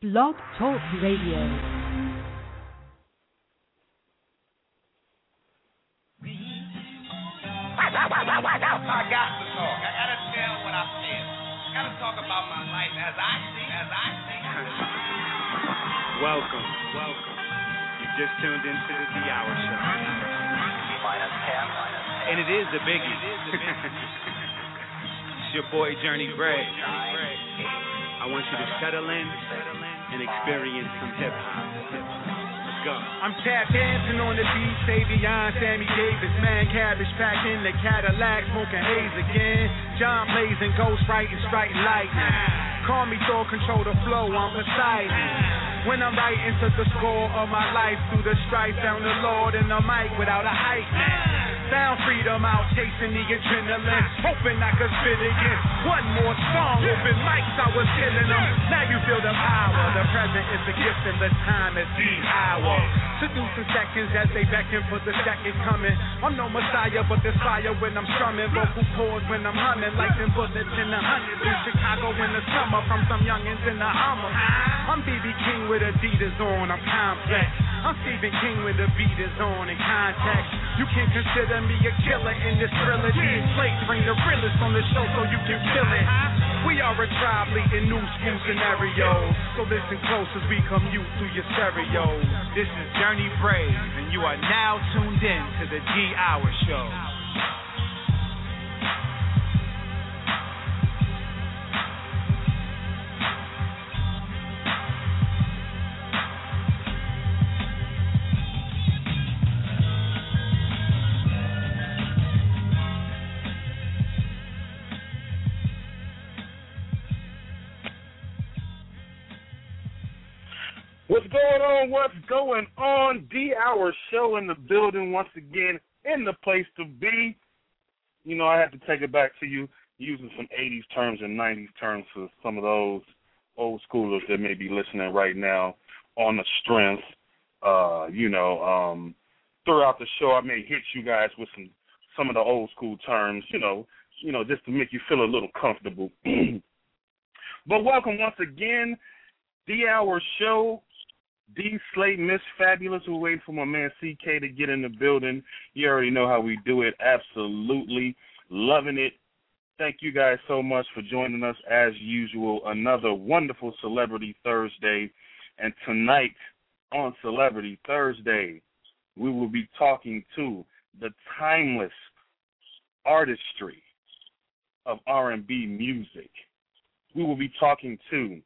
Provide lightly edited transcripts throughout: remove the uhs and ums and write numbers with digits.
Blog Talk Radio. I got to talk. I gotta tell what I feel. I gotta talk about my life as I see it. Welcome. You just tuned into the D Hour Show. And it is a biggie. It's your boy Journey Gray. I want you to settle in and experience some hip hop. Let's go. I'm tap dancing on the beat, Savion, Sammy Davis, man, cabbage packed in the Cadillac, smoking haze again. John blazing, ghost writing, striking lightning. Call me Thor, control the flow, I'm Poseidon. When I'm writing to the score of my life, through the strife, found the Lord in the mic without a hype man. Sound freedom out, chasing the adrenaline, hoping I could spit again. One more song, open mics, I was killing them. Now you feel the power, the present is the gift and the time is the hour. Seducing seconds as they beckon for the second coming. I'm no messiah, but there's fire when I'm strumming. Vocal cords when I'm humming, like them bullets in the hundreds. In Chicago in the summer, from some youngins in the Hummer. I'm B.B. King with Adidas on, I'm complex. I'm Stephen King with the beat is on in context. You can consider me a killer in this trilogy. Slate bring the realest on the show so you can feel it. We are a tribe leading new school scenarios. So listen close as we commute through your stereo. This is Journey Brave, and you are now tuned in to the D Hour Show. What's going on? D Hour Show in the building once again, in the place to be. You know, I have to take it back to you using some 80s terms and 90s terms for some of those old schoolers that may be listening right now on the strength. Throughout the show, I may hit you guys with some of the old school terms, you know, just to make you feel a little comfortable. But welcome once again, D Hour Show. D Slate, Miss Fabulous. We're waiting for my man CK to get in the building. You already know how we do it. Absolutely loving it. Thank you guys so much for joining us as usual. Another wonderful Celebrity Thursday. And tonight on Celebrity Thursday, we will be talking to the timeless artistry of R&B music. We will be talking to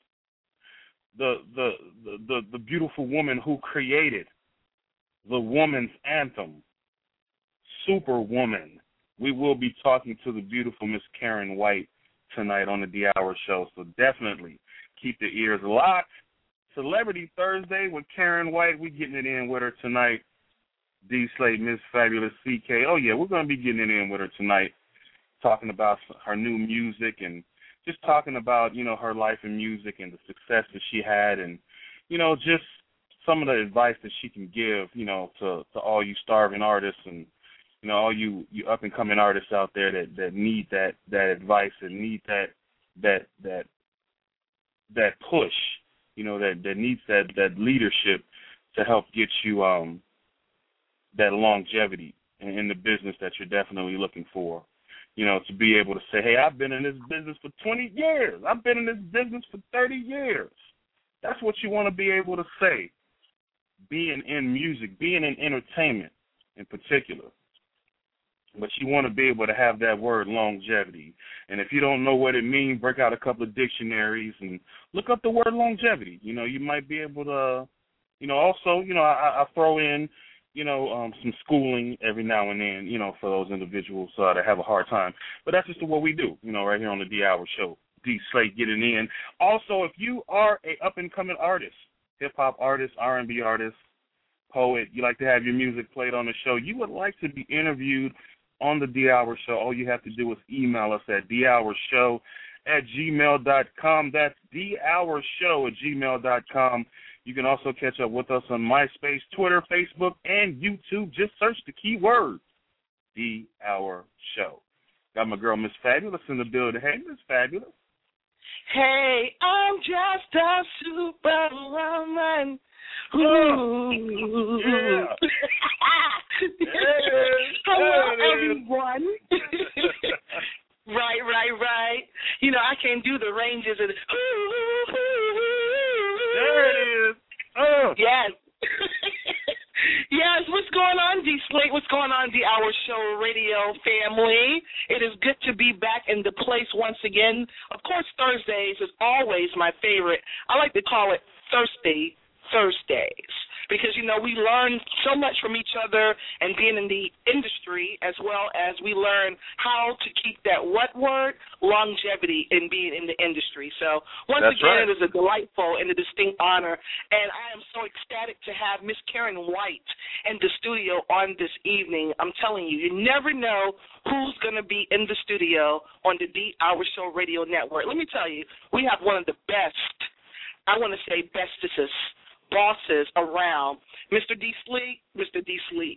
the beautiful woman who created the woman's anthem, Superwoman. We will be talking to the beautiful Miss Karen White tonight on the D Hour Show, so definitely keep the ears locked. Celebrity Thursday with Karen White. We're getting it in with her tonight. D Slate, Miss Fabulous, CK. Oh, yeah, we're going to be getting it in with her tonight, talking about her new music and just talking about, her life in music and the success that she had and, just some of the advice that she can give, to all you starving artists and, all you up-and-coming artists out there that need that advice and need that push, that needs that leadership to help get you that longevity in the business that you're definitely looking for. To be able to say, hey, I've been in this business for 20 years. I've been in this business for 30 years. That's what you want to be able to say, being in music, being in entertainment in particular. But you want to be able to have that word longevity. And if you don't know what it means, break out a couple of dictionaries and look up the word longevity. You might be able to, also, I throw in, some schooling every now and then, for those individuals that have a hard time. But that's just what we do, right here on the D Hour Show. D Slate getting in. Also, if you are a up-and-coming artist, hip-hop artist, R&B artist, poet, you like to have your music played on the show, you would like to be interviewed on the D Hour Show, all you have to do is email us at dhourshow@gmail.com. That's dhourshow@gmail.com. You can also catch up with us on MySpace, Twitter, Facebook, and YouTube. Just search the keyword, D Hour Show. Got my girl, Miss Fabulous, in the building. Hey, Miss Fabulous. Hey, I'm just a superwoman. Ooh. Yeah. Hello, everyone. Right. You know, I can do the ranges of There it is. Oh. Yes. Yes, what's going on, D Slate? What's going on, the Hour Show Radio family? It is good to be back in the place once again. Of course, Thursdays is always my favorite. I like to call it Thirsty Thursdays because, you know, we learn so much from each other and being in the industry, as well as we learn how to keep that longevity in being in the industry. So once That's again, right. It is a delightful and a distinct honor, and I am so ecstatic to have Miss Karen White in the studio on this evening. I'm telling you, you never know who's going to be in the studio on the D Hour Show Radio Network. Let me tell you, we have one of the best, I want to say bestesses, bosses around, Mr. D. Slate. Mr. D. Slate,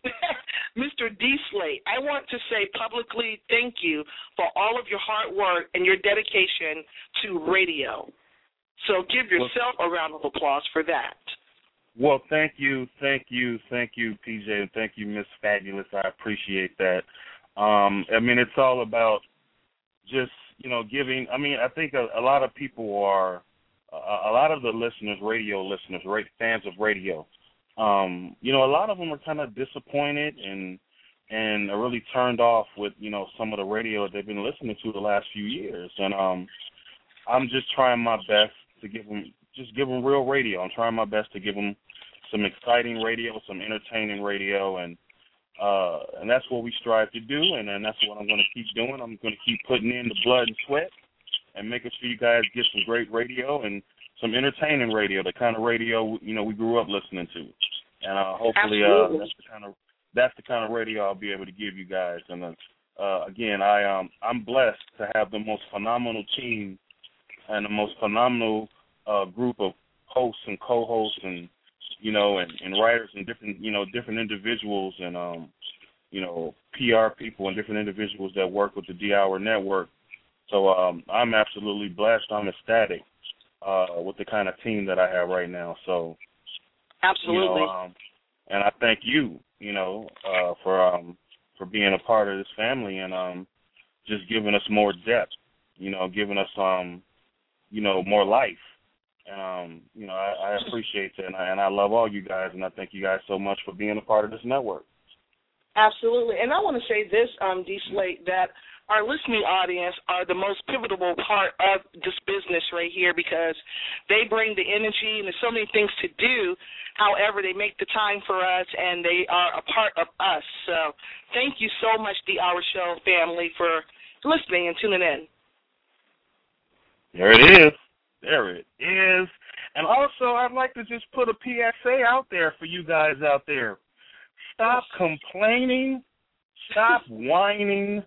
I want to say publicly thank you for all of your hard work and your dedication to radio. So give yourself a round of applause for that. Well, thank you, PJ, and thank you, Miss Fabulous. I appreciate that. I mean, it's all about just, you know, giving. I mean, I think a lot of people are, a lot of the listeners, radio listeners, fans of radio, you know, a lot of them are kind of disappointed and are really turned off with, you know, some of the radio that they've been listening to the last few years. And I'm just trying my best to give them real radio. I'm trying my best to give them some exciting radio, some entertaining radio, and that's what we strive to do, and that's what I'm going to keep doing. I'm going to keep putting in the blood and sweat and making sure you guys get some great radio and some entertaining radio, the kind of radio, you know, we grew up listening to. And hopefully that's the kind of radio I'll be able to give you guys. And again, I'm blessed to have the most phenomenal team and the most phenomenal group of hosts and co-hosts and, you know, and writers and different individuals and, you know, PR people and different individuals that work with the D Hour Network. So I'm absolutely blessed. I'm ecstatic with the kind of team that I have right now. So absolutely, you know, and I thank you, you know, for being a part of this family and just giving us more depth, you know, giving us you know, more life. And you know, I appreciate that, and I love all you guys, and I thank you guys so much for being a part of this network. Absolutely, and I want to say this, D. Slate, that our listening audience are the most pivotal part of this business right here because they bring the energy and there's so many things to do. However, they make the time for us and they are a part of us. So thank you so much, the Hour Show family, for listening and tuning in. There it is. There it is. And also, I'd like to just put a PSA out there for you guys out there. Stop complaining. Stop whining.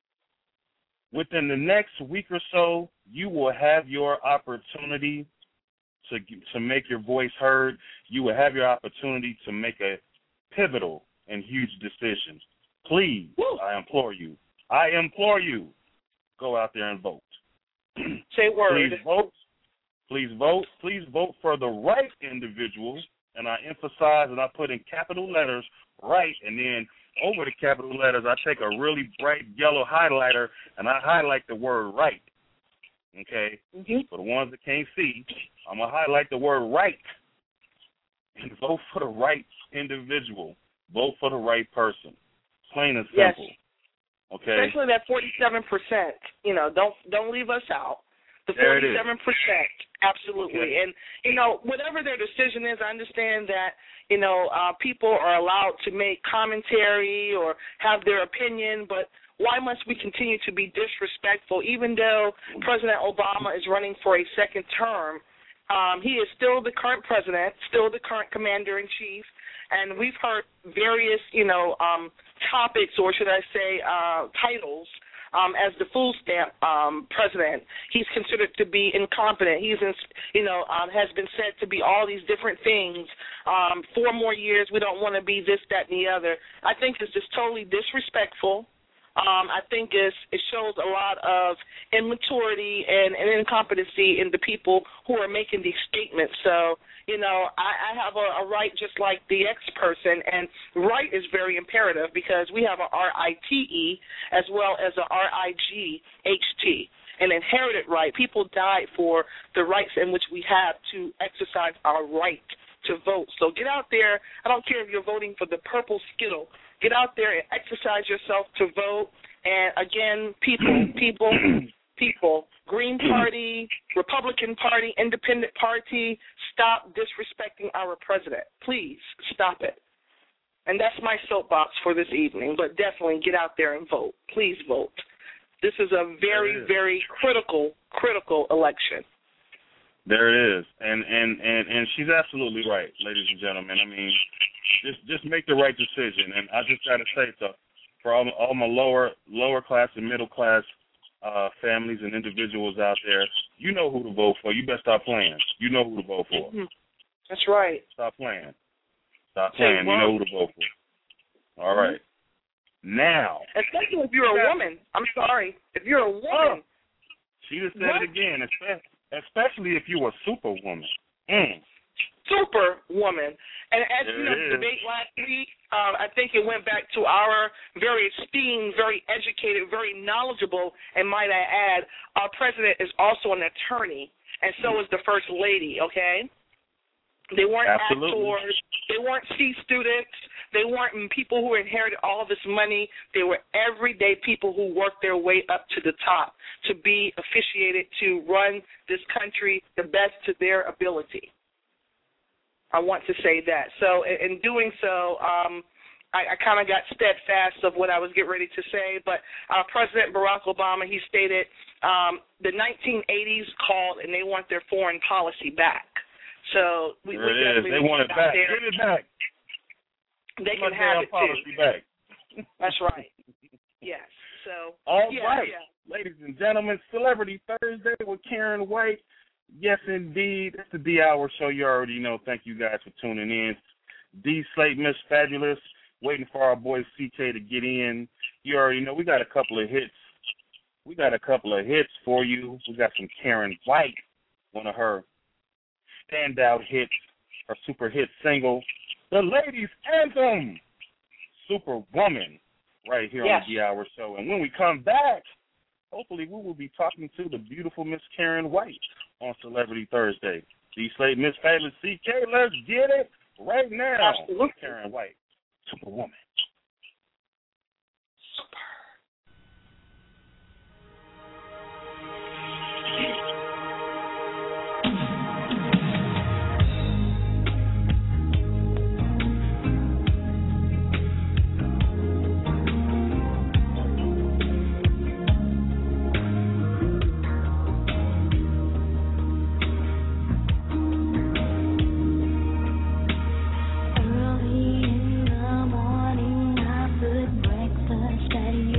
Within the next week or so, you will have your opportunity to make your voice heard. You will have your opportunity to make a pivotal and huge decision. Please, I implore you, go out there and vote. Say word. Please vote for the right individual, and I emphasize and I put in capital letters right, and then over the capital letters I take a really bright yellow highlighter and I highlight the word right. Okay? Mm-hmm. For the ones that can't see, I'm going to highlight the word right and vote for the right individual. Vote for the right person. Plain and simple. Yes. Okay? Especially that 47%. You know, don't leave us out. The 47%, absolutely. Okay. And, you know, whatever their decision is, I understand that, you know, people are allowed to make commentary or have their opinion, but why must we continue to be disrespectful? Even though President Obama is running for a second term, he is still the current president, still the current commander-in-chief, and we've heard various, you know, topics, or should I say titles, as the food stamp president. He's considered to be incompetent. He's, has been said to be all these different things. 4 more years, we don't want to be this, that, and the other. I think it's just totally disrespectful. I think it shows a lot of immaturity and incompetency in the people who are making these statements. So, I have a right just like the ex-person, and right is very imperative because we have a RITE as well as a RIGHT, an inherited right. People died for the rights in which we have to exercise our right to vote. So get out there. I don't care if you're voting for the purple Skittle. Get out there and exercise yourself to vote. And, again, people, Green Party, Republican Party, Independent Party, stop disrespecting our president. Please stop it. And that's my soapbox for this evening, but definitely get out there and vote. Please vote. This is a very, very critical election. There it is. And she's absolutely right, ladies and gentlemen. I mean, just make the right decision. And I just got to say, for all my lower class and middle class families and individuals out there, you know who to vote for. You better stop playing. You know who to vote for. Mm-hmm. That's right. Stop playing. Stop playing. You know who to vote for. All right. Now. Especially if you're a woman. I'm sorry. If you're a woman. She just said it again. Especially if you're a superwoman. Superwoman. And as you know, the debate last week, I think it went back to our very esteemed, very educated, very knowledgeable, and might I add, our president is also an attorney, and so is the first lady, okay? They weren't actors. They weren't C students. They weren't people who inherited all this money. They were everyday people who worked their way up to the top to be officiated to run this country the best to their ability. I want to say that. So in doing so, I kind of got steadfast of what I was getting ready to say, but President Barack Obama, he stated the 1980s called and they want their foreign policy back. So we definitely they want it back. Get it back. They can have it too. Back. That's right. Yes. So all right, ladies and gentlemen, Celebrity Thursday with Karen White. Yes, indeed. It's the D Hour Show. You already know. Thank you guys for tuning in. D Slate, Miss Fabulous, waiting for our boy CK to get in. You already know. We got a couple of hits. For you. We got some Karen White, one of her standout hits, her super hit single, the Ladies Anthem, Superwoman, right here on the D Hour Show. And when we come back, hopefully we will be talking to the beautiful Miss Karen White on Celebrity Thursday. D Slate, Miss Fabulous, CK, let's get it right now. Absolutely. Karen White, Superwoman. Early in the morning, I put breakfast ready.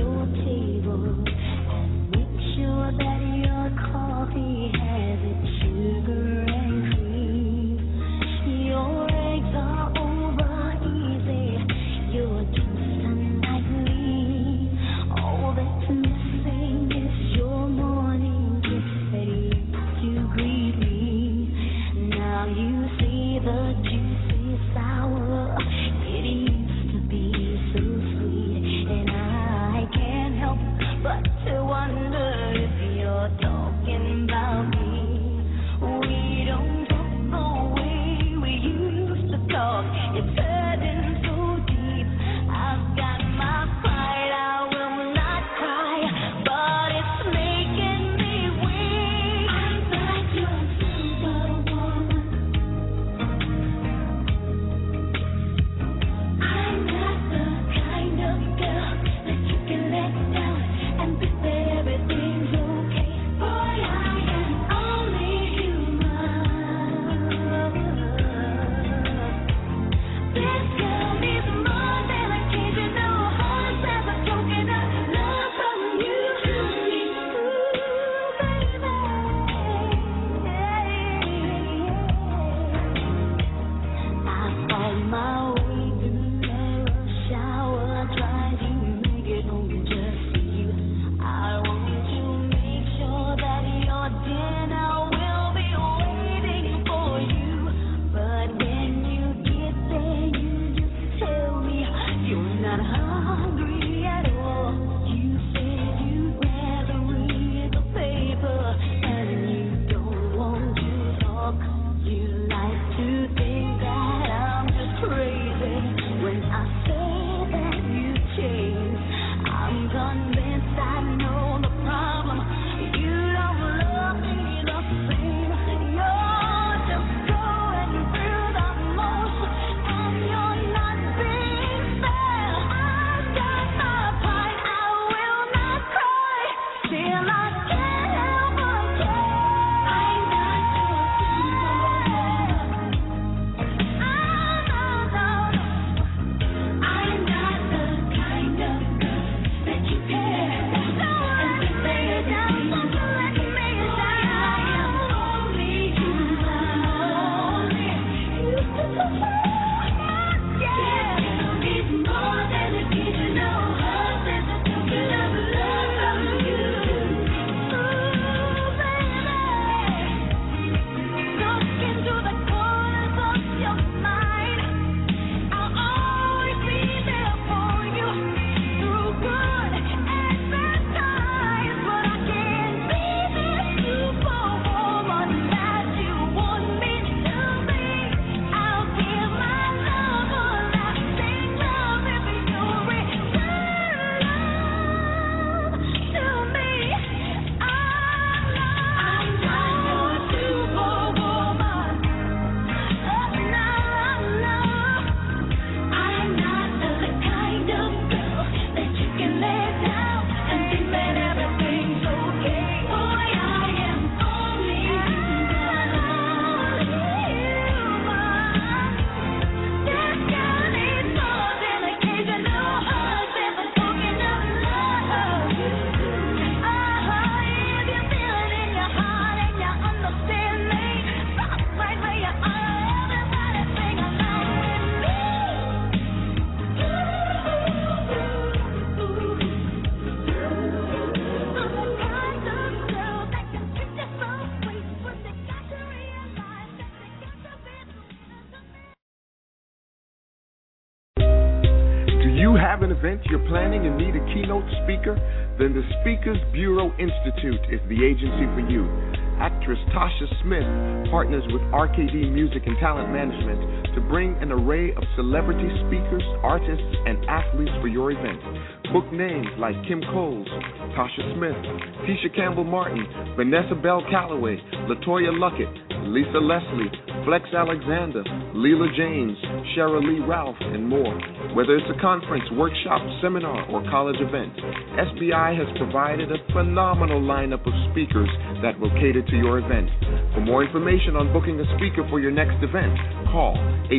have an event you're planning and need a keynote speaker? Then the Speakers Bureau Institute is the agency for you. Actress Tasha Smith partners with RKD Music and Talent Management to bring an array of celebrity speakers, artists, and athletes for your event. Book names like Kim Coles, Tasha Smith, Tisha Campbell-Martin, Vanessa Bell Calloway, LaToya Luckett, Lisa Leslie, Flex Alexander, Leela James, Cheryl Lee Ralph, and more. Whether it's a conference, workshop, seminar, or college event, SBI has provided a phenomenal lineup of speakers that will cater to your event. For more information on booking a speaker for your next event, call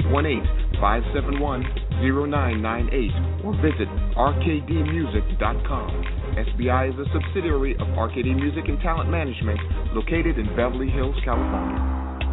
818-571-0998 or visit rkdmusic.com. SBI is a subsidiary of RKD Music and Talent Management located in Beverly Hills, California.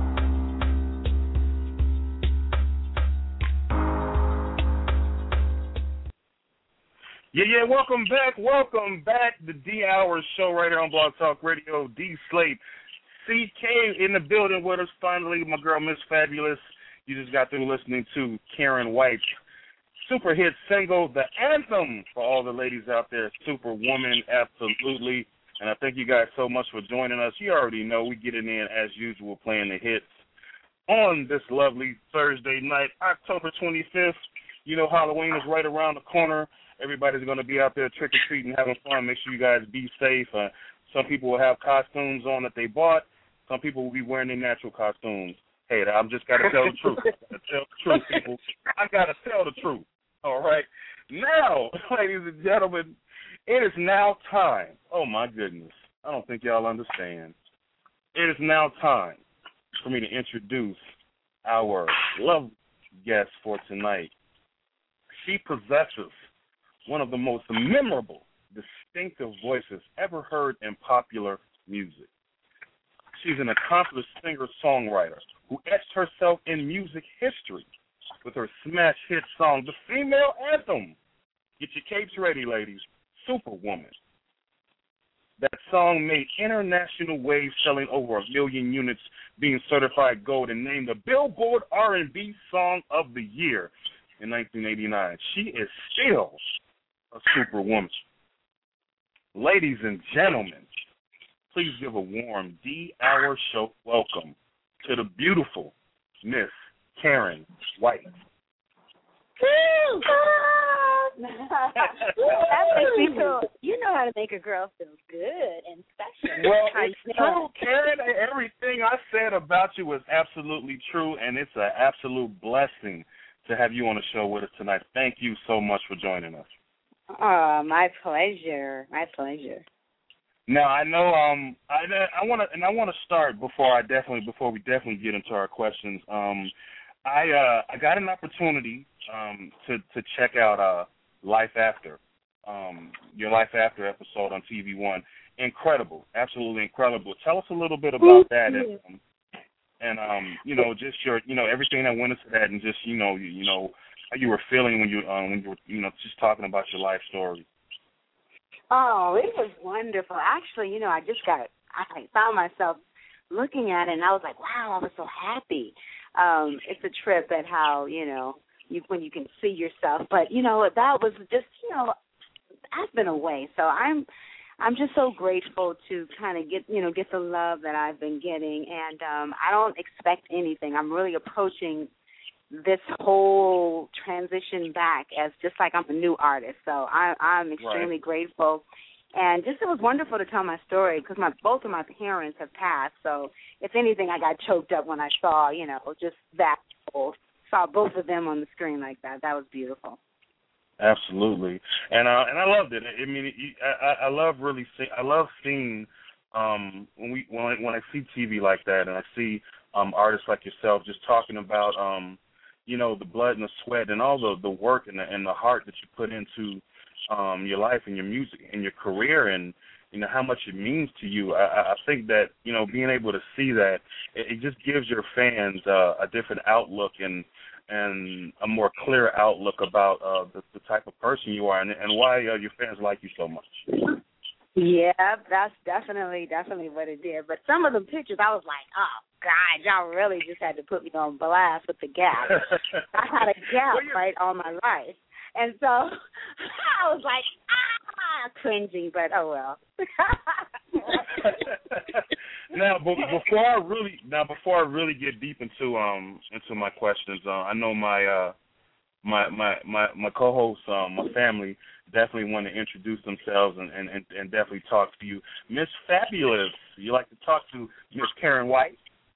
Yeah, welcome back. The D Hour show right here on Blog Talk Radio. D Slate, CK in the building with us finally. My girl, Miss Fabulous. You just got through listening to Karen White's super hit single, The Anthem, for all the ladies out there. Superwoman, absolutely. And I thank you guys so much for joining us. You already know we get it in as usual, playing the hits on this lovely Thursday night, October 25th. You know Halloween is right around the corner. Everybody's going to be out there trick-or-treating, having fun. Make sure you guys be safe. Some people will have costumes on that they bought. Some people will be wearing their natural costumes. Hey, I'm just got to tell the truth. People. I got to tell the truth. All right. Now, ladies and gentlemen, it is now time. Oh, my goodness. I don't think y'all understand. It is now time for me to introduce our lovely guest for tonight. She possesses one of the most memorable, distinctive voices ever heard in popular music. She's an accomplished singer-songwriter who etched herself in music history with her smash hit song, The Female Anthem. Get your capes ready, ladies. Superwoman. That song made international waves, selling over 1 million units, being certified gold, and named the Billboard R&B Song of the Year in 1989. She is still a superwoman. Ladies and gentlemen, please give a warm D-Hour show welcome to the beautiful Miss Karen White. Woo! That makes me feel, you know how to make a girl feel good and special. Well, it's true, Karen. Everything I said about you was absolutely true, and it's an absolute blessing to have you on the show with us tonight. Thank you so much for joining us. Oh, my pleasure. My pleasure. Now I know I want to start before we definitely get into our questions. I got an opportunity to check out Life After, your Life After episode on TV One. Incredible, absolutely incredible. Tell us a little bit about that, and just your everything that went into that, and just how you were feeling when you were just talking about your life story. Oh, it was wonderful. Actually, I found myself looking at it, and I was like, wow, I was so happy. It's a trip at how, when you can see yourself. But, that was just, I've been away. So I'm just so grateful to kind of get the love that I've been getting. And I don't expect anything. I'm really approaching this whole transition back as just like I'm a new artist. So I'm extremely grateful. And just it was wonderful to tell my story because both of my parents have passed. So if anything, I got choked up when I saw, just that. Saw both of them on the screen like that. That was beautiful. Absolutely, and I loved it. I mean, I love seeing when I see TV like that, and I see artists like yourself just talking about the blood and the sweat and all the work and the heart that you put into your life and your music and your career, and how much it means to you. I think that being able to see that it just gives your fans a different outlook and a more clear outlook about the type of person you are and why your fans like you so much. Yeah, that's definitely what it did. But some of the pictures, I was like, oh, God, y'all really just had to put me on blast with the gap. I had a gap right all my life. And so I was like, cringing, but oh well. Now, before I really get deep into my questions, I know my co-hosts, my family, definitely want to introduce themselves and definitely talk to you. Miss Fabulous, you like to talk to Miss Karen White?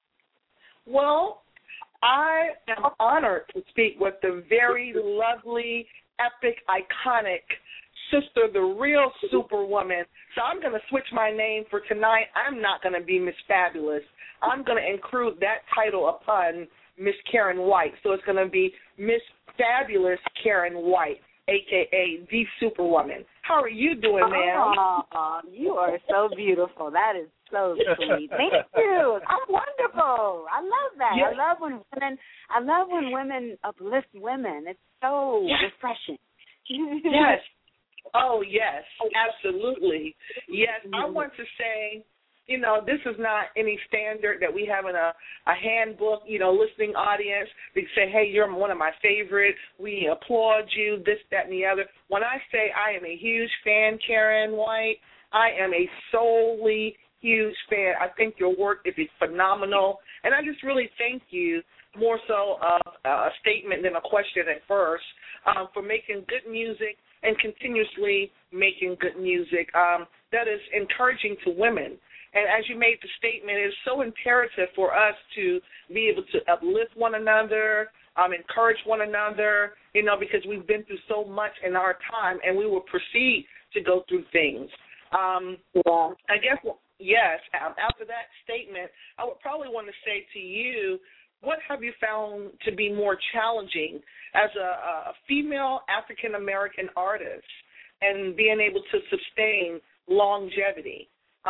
Well, I am honored to speak with the very lovely, epic, iconic sister, the real superwoman. So I'm going to switch my name for tonight. I'm not going to be Miss Fabulous. I'm going to include that title upon Miss Karen White. So it's going to be Miss Fabulous Karen White, a.k.a. the Superwoman. How are you doing, ma'am? Oh, you are so beautiful. That is so sweet. Thank you. I'm wonderful. I love that. Yes. I love when women uplift women. It's so refreshing. Yes. Oh, yes, absolutely. Yes, I want to say, this is not any standard that we have in a handbook, listening audience. They say, hey, you're one of my favorites. We applaud you, this, that, and the other. When I say I am a huge fan, Karen White, I am a solely huge fan. I think your work is phenomenal. And I just really thank you, more so a statement than a question at first, for making good music and continuously making good music that is encouraging to women. And as you made the statement, it is so imperative for us to be able to uplift one another, encourage one another, because we've been through so much in our time, and we will proceed to go through things. I guess, yes, after that statement, I would probably want to say to you, what have you found to be more challenging as a female African-American artist and being able to sustain longevity?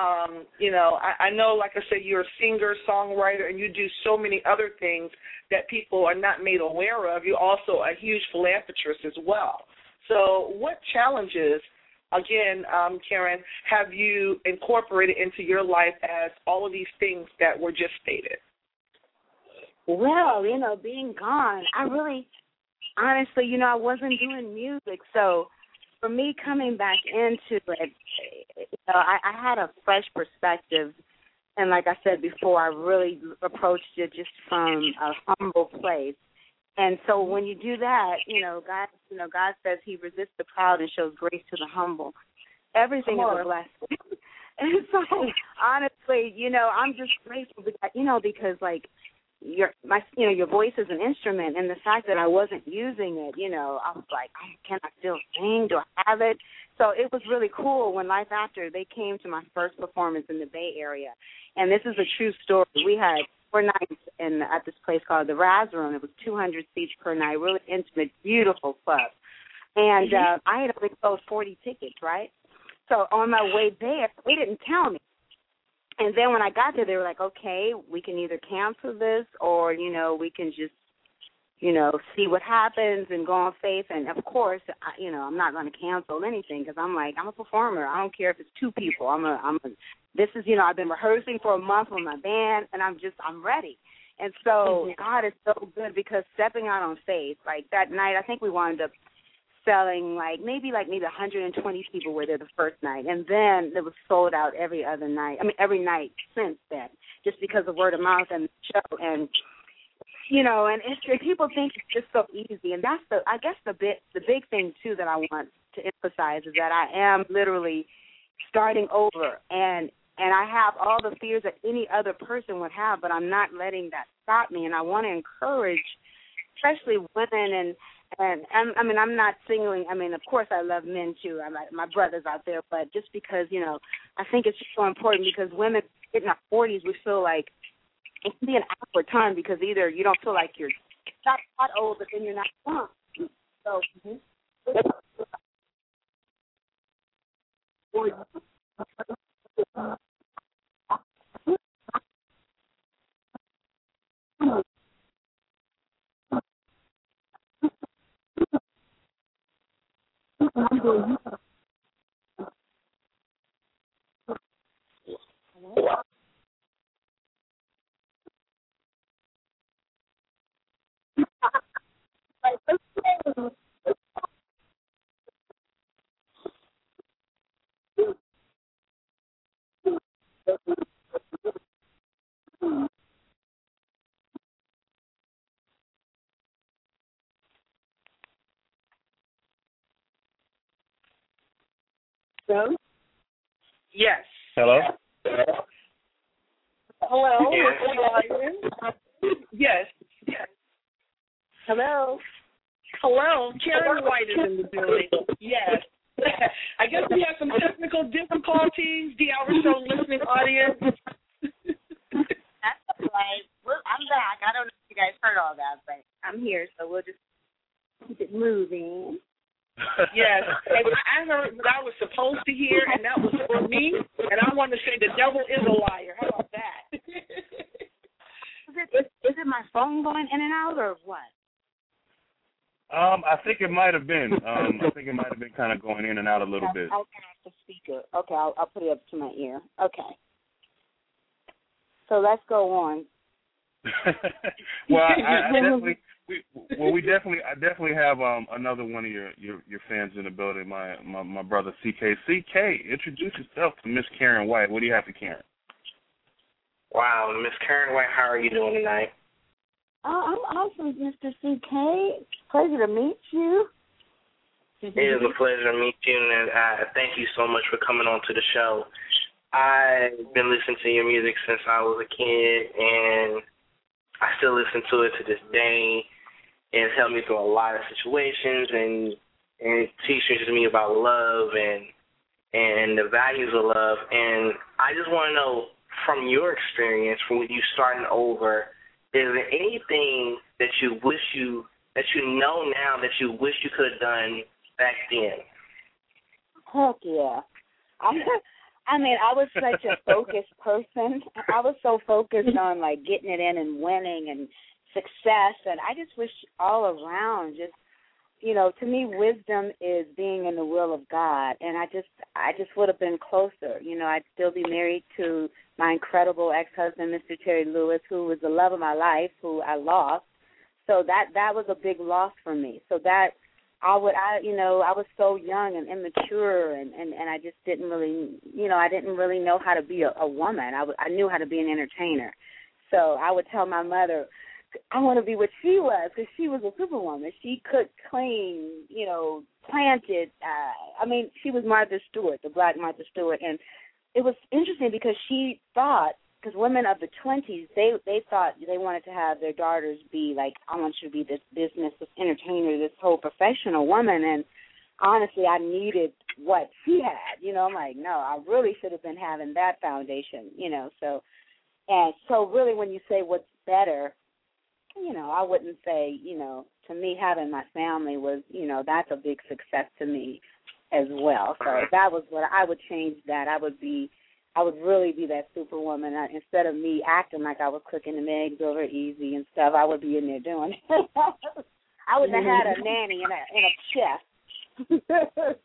I know, like I said, you're a singer, songwriter, and you do so many other things that people are not made aware of. You're also a huge philanthropist as well. So what challenges, again, Karen, have you incorporated into your life as all of these things that were just stated? Well, being gone, I really, honestly, I wasn't doing music. So for me coming back into it, I had a fresh perspective. And like I said before, I really approached it just from a humble place. And so when you do that, God says he resists the proud and shows grace to the humble. Everything is a blessing. And so honestly, I'm just grateful because like, your voice is an instrument, and the fact that I wasn't using it, I was like, can I still sing? Do I have it? So it was really cool when Life After, they came to my first performance in the Bay Area, and this is a true story. We had 4 nights at this place called the Raz Room. It was 200 seats per night, really intimate, beautiful club. And I had only sold 40 tickets, right? So on my way there, they didn't tell me. And then when I got there, they were like, okay, we can either cancel this or, we can just, see what happens and go on faith. And, of course, I'm not going to cancel anything because I'm a performer. I don't care if it's 2 people. I've been rehearsing for a month with my band, and I'm ready. And so God is so good because stepping out on faith, like that night, I think we wound up selling maybe 120 people were there the first night, and then it was sold out every night since then, just because of word of mouth and the show. And and people think it's just so easy, and that's the big thing too that I want to emphasize is that I am literally starting over, and I have all the fears that any other person would have, but I'm not letting that stop me, and I want to encourage, especially women and I'm not singling. Of course, I love men too. My brothers out there, but just because I think it's just so important because women in our 40s, we feel like it can be an awkward time because either you don't feel like you're not old, but then you're not young. So. Wisdom. Yes. Hello? Hello. Yes. Yes. Yes. Hello. Hello. Karen White is in the building. Yes. I guess we have some technical difficulties. The Hour Show listening audience. That's all right. Well, I'm back. I don't know if you guys heard all that, but I'm here, so we'll just keep it moving. Yes. And I heard what I was supposed to hear, and that was for me. And I want to say the devil is a liar. How about that? Is it my phone going in and out or what? I think it might have been. I think it might have been kind of going in and out a little bit. I'll turn off the speaker. Okay, I'll put it up to my ear. Okay. So let's go on. Well, I definitely have another one of your fans in the building. My brother CK. CK, introduce yourself to Miss Karen White. What do you have to Karen? Wow, Miss Karen White, how are you doing tonight? I'm awesome, Mr. CK. Pleasure to meet you. It is a pleasure to meet you, and I thank you so much for coming on to the show. I've been listening to your music since I was a kid, and I still listen to it to this day. It's helped me through a lot of situations, and it teaches me about love and the values of love. And I just want to know, from your experience, from you starting over, is there anything that you wish that you know now that you wish you could have done back then? Heck yeah. I mean, I was such a focused person. I was so focused on, like, getting it in and winning and success, and I just wish all around just, you know, to me, wisdom is being in the will of God, and I just would have been closer. You know, I'd still be married to my incredible ex-husband, Mr. Terry Lewis, who was the love of my life, who I lost. So that was a big loss for me. So that I was so young and immature, and I just didn't really, you know, I didn't really know how to be a woman. I knew how to be an entertainer. So I would tell my mother, I want to be what she was, because she was a superwoman. She cooked, clean, you know, planted. She was Martha Stewart, the black Martha Stewart. And it was interesting because she thought, because women of the 20s, they thought they wanted to have their daughters be like, I want you to be this business, this entertainer, this whole professional woman. And honestly, I needed what she had. You know, I'm like, no, I really should have been having that foundation, you know. So really when you say what's better, you know, I wouldn't say, you know, to me having my family was, you know, that's a big success to me as well. So that was what I would change that. I would really be that superwoman. Instead of me acting like I was cooking the eggs over easy and stuff, I would be in there doing it. I would have had a nanny and a chef.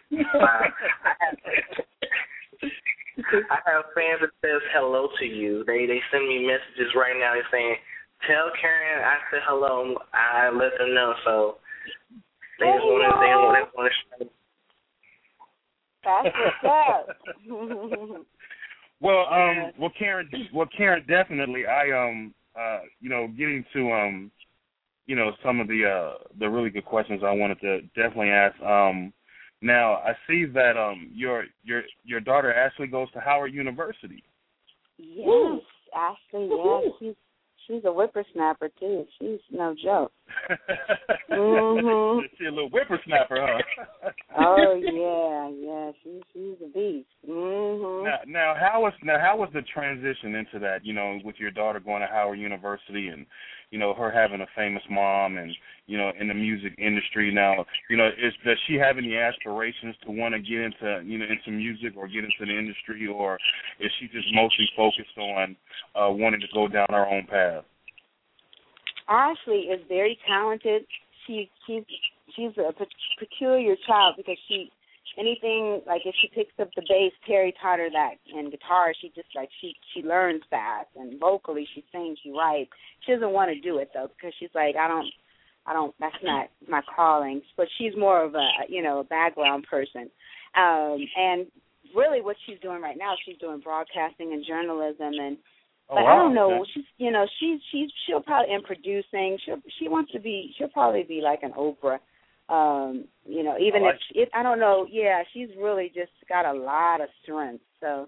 I have fans that says hello to you. They send me messages right now. They're saying, tell Karen I said hello. I let them know. So they just want to show. That's what's up. Well, Karen, definitely. Getting to some of the really good questions I wanted to definitely ask. Now I see that your daughter Ashley goes to Howard University. Yes, Ashley. Yes, she's a whippersnapper too. She's no joke. Mm-hmm. She's a little whippersnapper, huh? Oh yeah. She's a beast. Mm-hmm. Now how was the transition into that? You know, with your daughter going to Howard University and, you know, her having a famous mom and, you know, in the music industry now. You know, does she have any aspirations to want to get into music or get into the industry, or is she just mostly focused on wanting to go down her own path? Ashley is very talented. She's a peculiar child because anything, like if she picks up the bass, Terry taught her that, and guitar, she she learns fast, and vocally she sings, she writes. She doesn't want to do it though because she's like, I don't. That's not my calling. But she's more of a background person, and really what she's doing right now, she's doing broadcasting and journalism and. But I don't know. She'll probably in producing. She'll probably be like an Oprah You know, even if I don't know, yeah, she's really just got a lot of strength. So,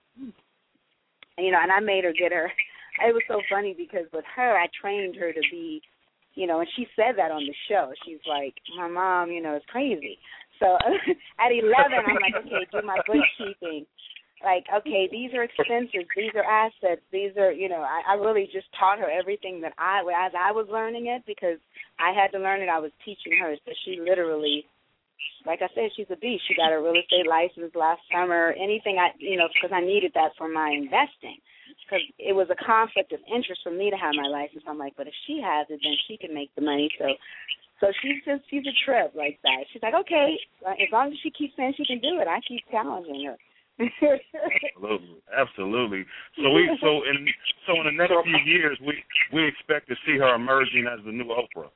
you know, and I made her get her. It was so funny because with her, I trained her to be, you know, and she said that on the show. She's like, my mom, you know, is crazy. So at 11, I'm like, okay, do my bookkeeping. Like, okay, these are expenses, these are assets, these are, you know, I really just taught her everything that as I was learning it, because I had to learn it, I was teaching her. So she literally, like I said, she's a beast. She got a real estate license last summer, anything because I needed that for my investing. Because it was a conflict of interest for me to have my license. I'm like, but if she has it, then she can make the money. So she's a trip like that. She's like, okay, as long as she keeps saying she can do it, I keep challenging her. Absolutely. So in the next few years, we expect to see her emerging as the new Oprah.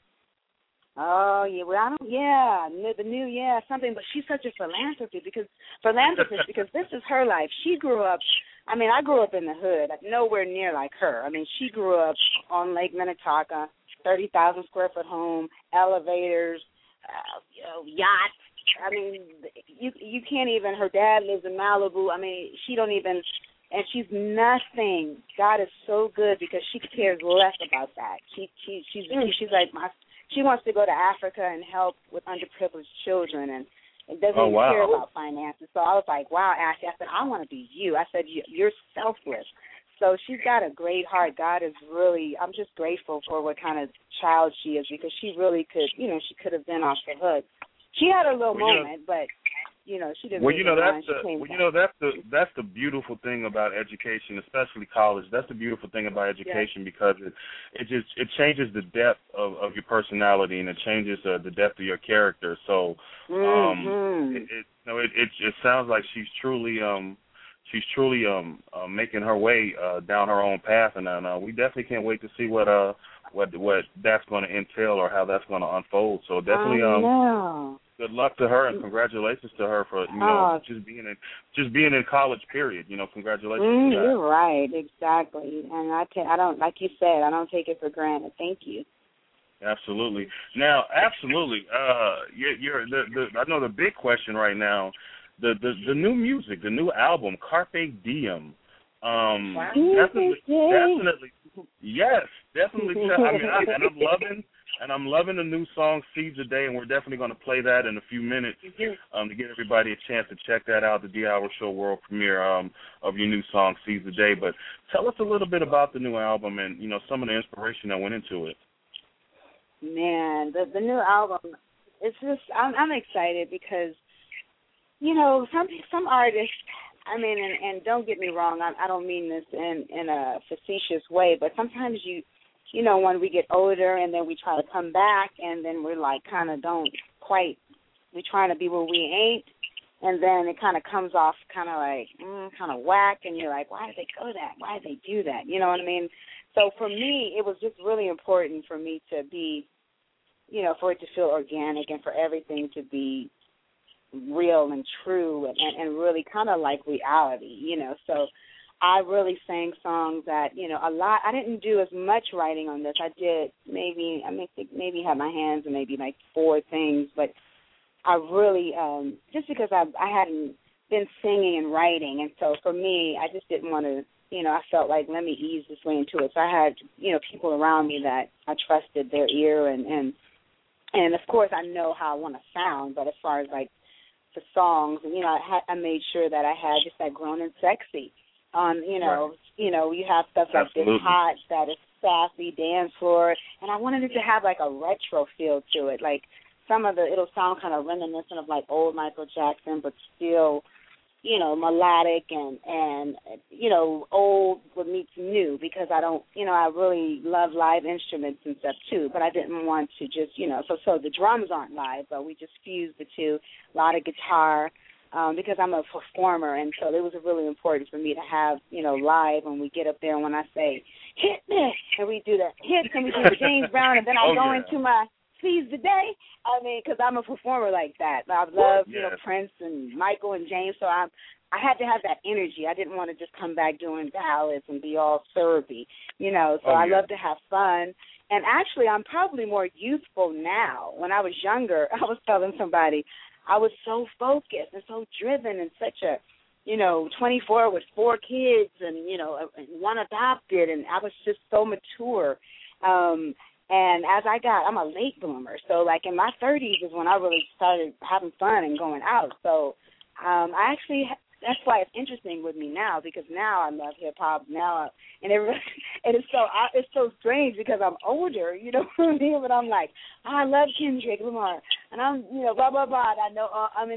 Oh yeah, well something. But she's such a philanthropist because this is her life. She grew up. I mean, I grew up in the hood, nowhere near like her. I mean, she grew up on Lake Minnetonka, 30,000 square foot home, elevators, yachts. I mean, you can't even. Her dad lives in Malibu. I mean, she don't even, and she's nothing. God is so good because she cares less about that. She's like she wants to go to Africa and help with underprivileged children and doesn't even care about finances. So I was like, wow, Ashley. I said, I want to be you. I said, you're selfless. So she's got a great heart. God is really. I'm just grateful for what kind of child she is because she really could. You know, she could have been off the hook. She had a little moment, but she didn't. That's the beautiful thing about education, especially college. That's the beautiful thing about education because it changes the depth of your personality and it changes the depth of your character. So it sounds like she's truly making her way down her own path, and we definitely can't wait to see what that's going to entail or how that's going to unfold. So definitely good luck to her and congratulations to her for just being in college. Period. You know, congratulations. To that. You're right, exactly. And I don't like you said, I don't take it for granted. Thank you. Absolutely. Now, absolutely. I know the big question right now. The new music, the new album, Carpe Diem. Definitely. Yes, definitely. I'm loving the new song Seeds a Day, and we're definitely going to play that in a few minutes to give everybody a chance to check that out, the D-Hour Show world premiere of your new song Seeds a Day. But tell us a little bit about the new album and some of the inspiration that went into it. Man, the new album, it's just I'm excited because some artists. I mean, and don't get me wrong, I don't mean this in a facetious way, but sometimes when we get older and then we try to come back and then we're like kind of we're trying to be where we ain't, and then it kind of comes off kind of like kind of whack, and you're like, why did they go that? Why did they do that? You know what I mean? So for me, it was just really important for me to be, for it to feel organic and for everything to be real and true and really kind of like reality, So I really sang songs that, a lot. I didn't do as much writing on this. I did maybe had my hands in maybe like 4 things, but I really, just because I hadn't been singing and writing, and so for me, I just didn't want to, I felt like let me ease this way into it. So I had, people around me that I trusted their ear, and of course I know how I want to sound, but as far as like the songs, and I made sure that I had just that grown and sexy. You have stuff like This Hot that is sassy, dance floor, and I wanted it to have like a retro feel to it. Like it'll sound kind of reminiscent of like old Michael Jackson, but still, melodic and old what meets new, because I don't, I really love live instruments and stuff too, but I didn't want to just, so the drums aren't live, but we just fused the two, a lot of guitar, because I'm a performer, and so it was really important for me to have, live when we get up there, and when I say, hit me, and we do the hits, and we do the James Brown, and then I go into my Seize the Day. I mean, because I'm a performer like that. I love, Prince and Michael and James, so I had to have that energy. I didn't want to just come back doing ballads and be all syrupy, So I love to have fun. And actually, I'm probably more youthful now. When I was younger, I was telling somebody I was so focused and so driven and such a, 24 with 4 kids and, one adopted, and I was just so mature. And as I'm a late bloomer. So, like, in my 30s is when I really started having fun and going out. So that's why it's interesting with me now, because now I love hip-hop now. And it's so strange because I'm older, you know what I mean? But I'm like, I love Kendrick Lamar. And I'm, blah, blah, blah. I know,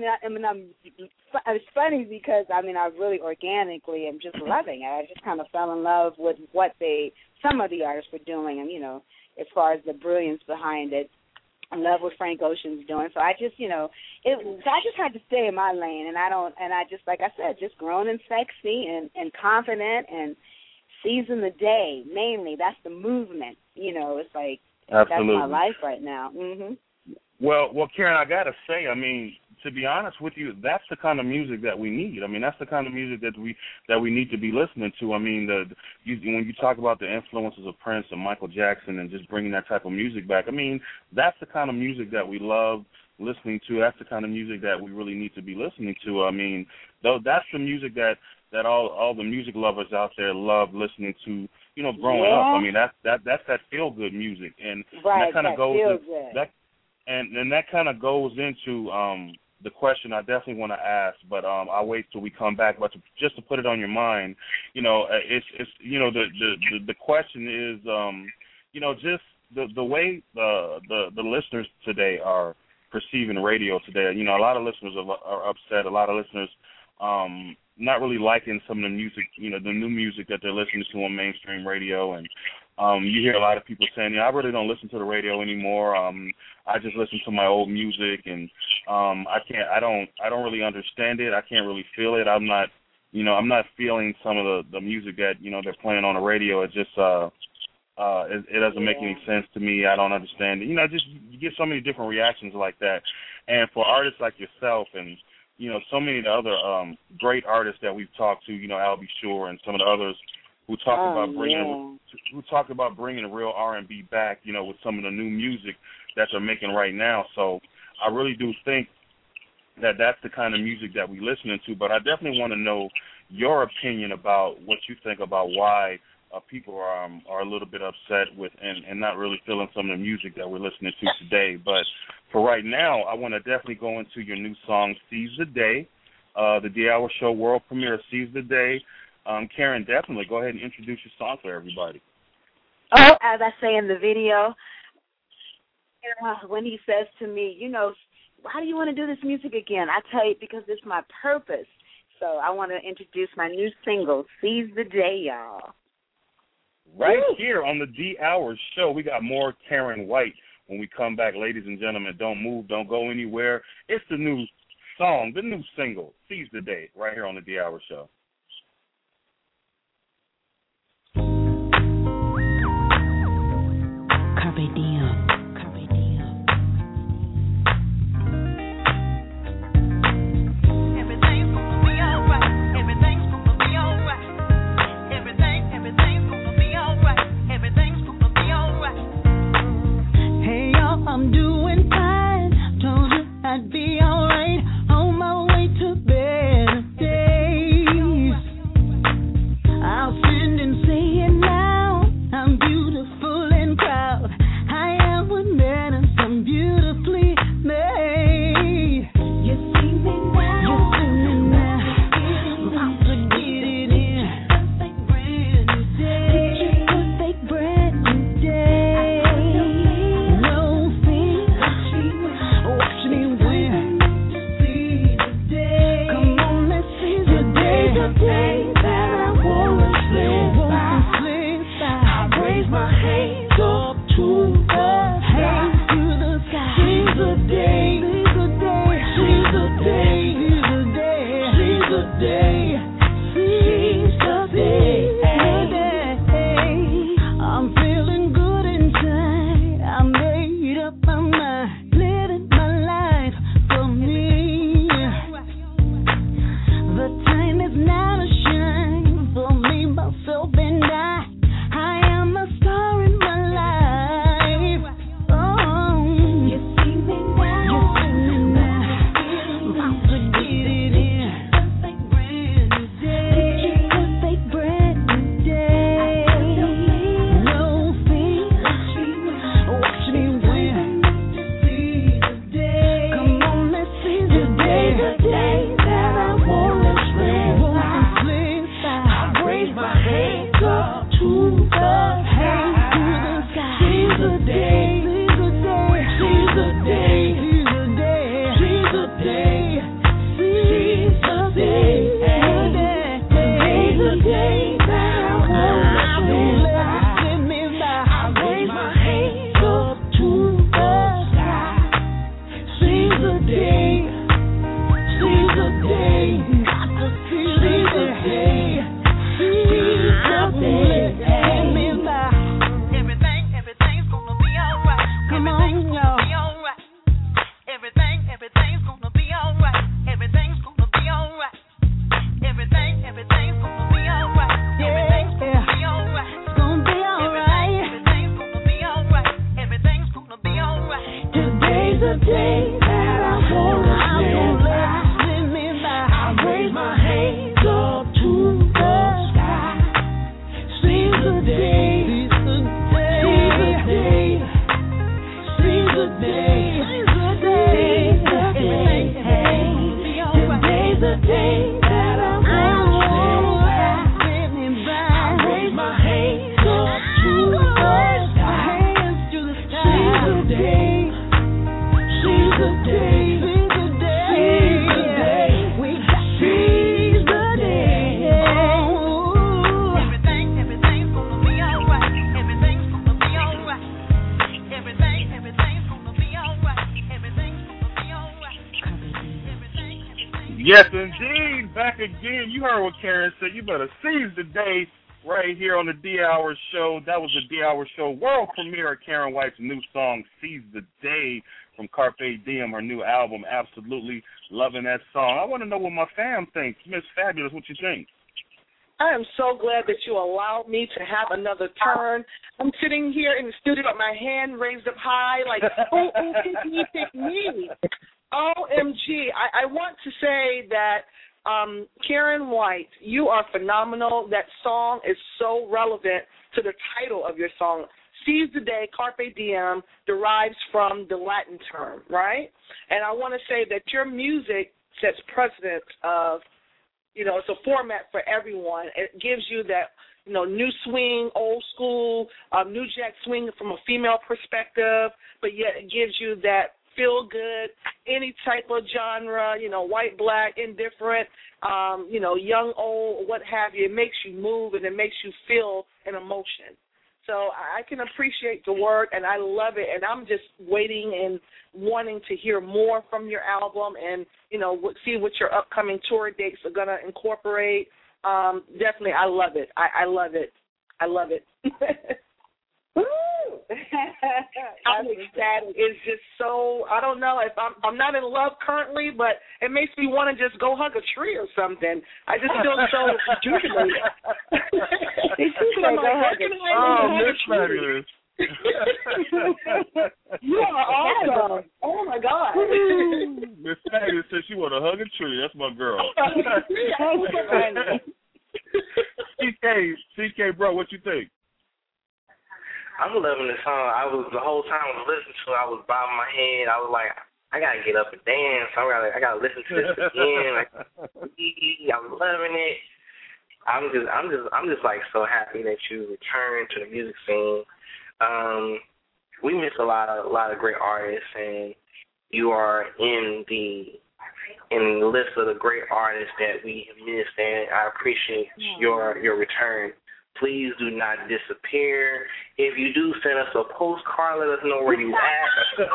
it's funny because, I really organically am just loving it. I just kind of fell in love with what some of the artists were doing and, as far as the brilliance behind it. I love what Frank Ocean's doing. So I just, so I just had to stay in my lane, and I just, like I said, just grown and sexy and confident and seizing the day. Mainly, that's the movement. It's like, absolutely. That's my life right now. Mm-hmm. Well, Karen, I gotta say, to be honest with you, that's the kind of music that we need. That's the kind of music that we need to be listening to. When you talk about the influences of Prince and Michael Jackson and just bringing that type of music back, that's the kind of music that we love listening to. That's the kind of music that we really need to be listening to. That's the music that all the music lovers out there love listening to. Growing up. That's that feel good music, and right, that kind of goes and that kind of goes into the question I definitely want to ask, but I'll wait till we come back. But just to put it on your mind, it's the question is just the way the listeners today are perceiving radio today. A lot of listeners are upset. A lot of listeners not really liking some of the music, the new music that they're listening to on mainstream radio, and you hear a lot of people saying, I really don't listen to the radio anymore. I just listen to my old music, and I don't really understand it. I can't really feel it. I'm not feeling some of the music that they're playing on the radio. It just it doesn't make any sense to me. I don't understand it. Just you get so many different reactions like that, and for artists like yourself and so many of the other great artists that we've talked to, Al B. Sure and some of the others who talk about bringing real R&B back, with some of the new music that they're making right now. So I really do think that that's the kind of music that we're listening to. But I definitely want to know your opinion about what you think about why people are a little bit upset with and not really feeling some of the music that we're listening to today. But for right now, I want to definitely go into your new song, Seize the Day, the D Hour Show world premiere of Seize the Day. Karen, definitely go ahead and introduce your song for everybody. Oh, as I say in the video, when he says to me, why do you want to do this music again? I tell you, because it's my purpose. So I want to introduce my new single, Seize the Day, y'all. Right here on the D Hour Show, we got more Karen White. When we come back, ladies and gentlemen, don't move, don't go anywhere. It's the new song, the new single, Seize the Day, right here on the D Hour Show. Carpe diem. Carpe diem. Everything's gonna be alright. Everything's gonna be alright. Everything's gonna be alright. Everything's gonna be alright. Hey y'all, I'm doing fine. Told you I'd be alright. On my way to better days. I'll stand and say it now. I'm beautiful and proud. I am what Yes, indeed. Back again. You heard what Karen said. You better seize the day right here on the D-Hour Show. That was the D-Hour Show world premiere of Karen White's new song, Seize the Day, from Carpe Diem, her new album. Absolutely loving that song. I want to know what my fam thinks. Miss Fabulous, what you think? I am so glad that you allowed me to have another turn. I'm sitting here in the studio with my hand raised up high, like, oh, pick me. OMG. I want to say that Karen White, you are phenomenal. That song is so relevant to the title of your song. Seize the Day, Carpe Diem, derives from the Latin term, right? And I want to say that your music sets precedent of, it's a format for everyone. It gives you that, new swing, old school, new jack swing from a female perspective, but yet it gives you that feel good, any type of genre, white, black, indifferent, young, old, what have you. It makes you move and it makes you feel an emotion. So I can appreciate the work, and I love it, and I'm just waiting and wanting to hear more from your album and, see what your upcoming tour dates are going to incorporate. Definitely, I love it. I love it. I love it. I'm ecstatic. It's just so, I don't know if I'm not in love currently, but it makes me want to just go hug a tree or something. I just feel so rejuvenated. Miss Fabulous. You are awesome. Oh my God. Miss Fabulous says she want to hug a tree. That's my girl. CK, bro, what you think? I'm loving this song. The whole time I was listening to it, I was bobbing my head. I was like, I gotta get up and dance. I gotta listen to this again. I'm loving it. I'm just like so happy that you returned to the music scene. We miss a lot of great artists, and you are in the list of the great artists that we have missed, and I appreciate your return. Please do not disappear. If you do, send us a postcard. Let us know where you at.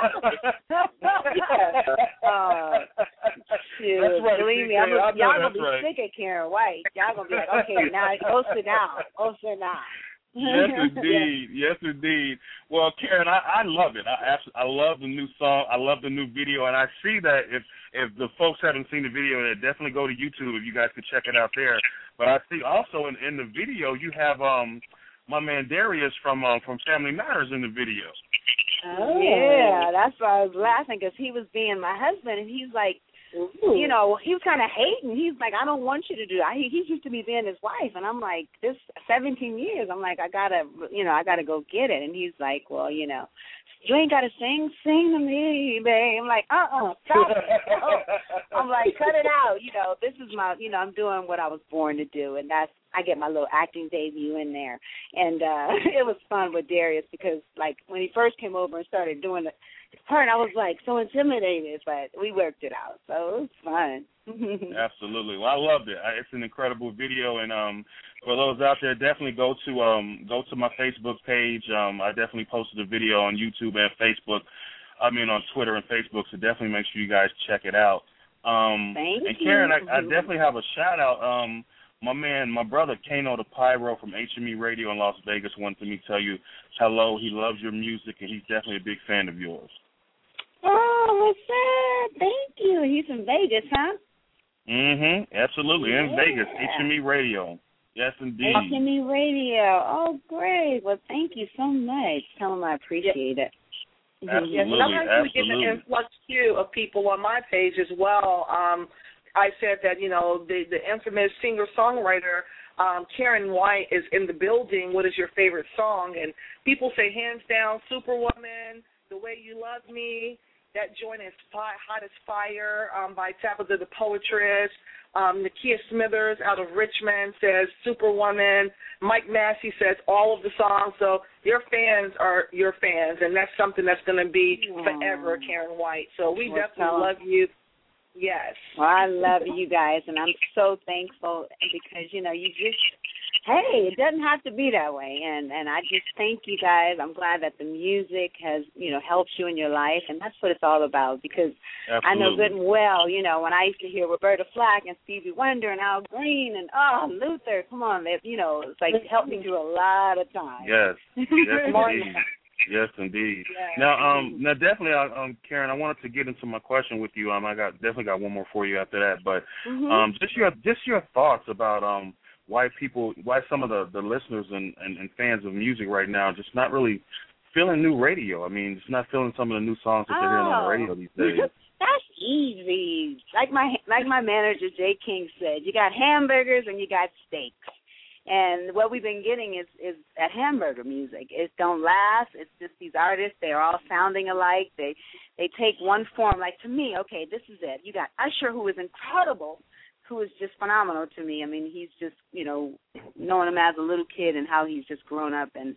Shoot. That's right, believe me, y'all gonna be sick of Karen White. Y'all gonna be like, okay, now go sit down. Yes, indeed. Well, Karen, I love it. I love the new song. I love the new video, and I see that if the folks haven't seen the video, then definitely go to YouTube if you guys could check it out there. But I see also in the video you have my man Darius from Family Matters in the video. Oh. Yeah, that's why I was laughing, because he was being my husband, and he's like, he was kind of hating. He's like, I don't want you to do that. He used to be being his wife, and I'm like, this 17 years. I'm like, I gotta go get it. And he's like, well, you ain't gotta sing to me, babe. I'm like, stop it. I'm like, cut it out. This is my, I'm doing what I was born to do, and that's I get my little acting debut in there. And it was fun with Darius because, like, when he first came over and started doing his part, I was, like, so intimidated, but we worked it out. So it was fun. Absolutely. Well, I loved it. It's an incredible video, and for those out there, definitely go to my Facebook page. I definitely posted a video on YouTube and Facebook. On Twitter and Facebook, so definitely make sure you guys check it out. Thank and you. Karen, I definitely have a shout out. My brother Kano the Pyro from HME Radio in Las Vegas wanted me to tell you hello. He loves your music, and he's definitely a big fan of yours. Oh, what's up? Thank you. He's in Vegas, huh? Absolutely. In Vegas, HME Radio. Yes, indeed. HME Radio. Oh, great. Well, thank you so much. Tell him I appreciate it. Absolutely. Yes, and I'm actually getting an influx, too, of people on my page as well. I said that, the infamous singer-songwriter Karen White is in the building. What is your favorite song? And people say, hands down, Superwoman, The Way You Love Me. That joint is hot as fire by Tabitha the Poetress. Nakia Smithers out of Richmond says Superwoman. Mike Massey says all of the songs. So your fans are your fans, and that's something that's going to be forever, Karen White. So we definitely love you. Yes. Well, I love you guys, and I'm so thankful because, you just, hey, it doesn't have to be that way. And I just thank you guys. I'm glad that the music has, helped you in your life, and that's what it's all about because Absolutely. I know good and well, when I used to hear Roberta Flack and Stevie Wonder and Al Green and, Luther, come on, it's like it helped me through a lot of times. Yes. Yes, indeed. Yes, indeed. Yeah. Now, definitely, Karen, I wanted to get into my question with you. I definitely got one more for you after that, but just your thoughts about why some of the listeners and fans of music right now just not really feeling new radio. Just not feeling some of the new songs that they're hearing on the radio these days. That's easy. Like my manager Jay King said, you got hamburgers and you got steaks. And what we've been getting is that hamburger music. It don't last. It's just these artists. They're all sounding alike. They take one form. Like, to me, okay, this is it. You got Usher, who is incredible, who is just phenomenal to me. He's just, knowing him as a little kid and how he's just grown up. But,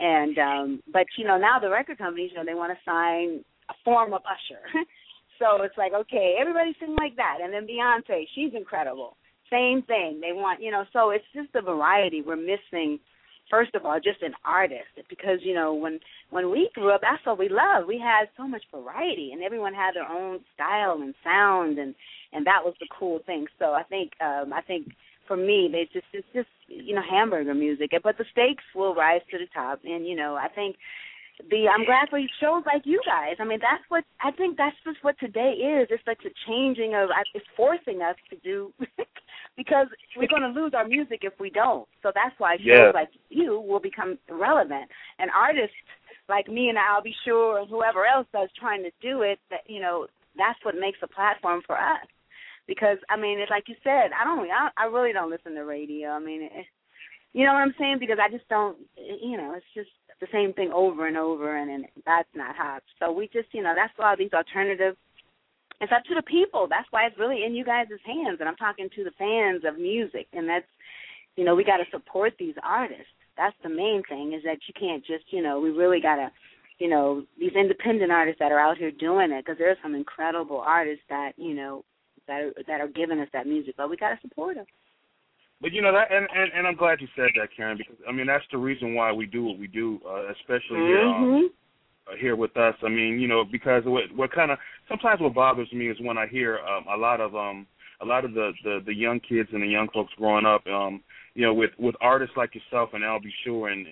now the record companies, they want to sign a form of Usher. So it's like, okay, everybody sing like that. And then Beyonce, she's incredible. Same thing. They want, so it's just a variety. We're missing, first of all, just an artist because, when we grew up, that's what we loved. We had so much variety, and everyone had their own style and sound, and that was the cool thing. So I think for me, it's just hamburger music. But the steaks will rise to the top, and I think. I'm glad for shows like you guys. That's just what today is. It's like the changing of, it's forcing us to do, because we're going to lose our music if we don't. So that's why shows like you will become relevant. And artists like me and I'll be sure and whoever else that's trying to do it, that that's what makes a platform for us. Because it's like you said, I really don't listen to radio. You know what I'm saying? Because I just don't, it's just the same thing over and over, and that's not hot. So we just, that's why these alternatives, it's up to the people. That's why it's really in you guys' hands, and I'm talking to the fans of music, and that's, we got to support these artists. That's the main thing, is that you can't just, we really got to, these independent artists that are out here doing it, because there's some incredible artists that, that are giving us that music, but we got to support them. But that, and I'm glad you said that, Karen, because that's the reason why we do what we do, especially here with us. Because what kind of sometimes what bothers me is when I hear a lot of the young kids and the young folks growing up, with artists like yourself and Al B. Sure and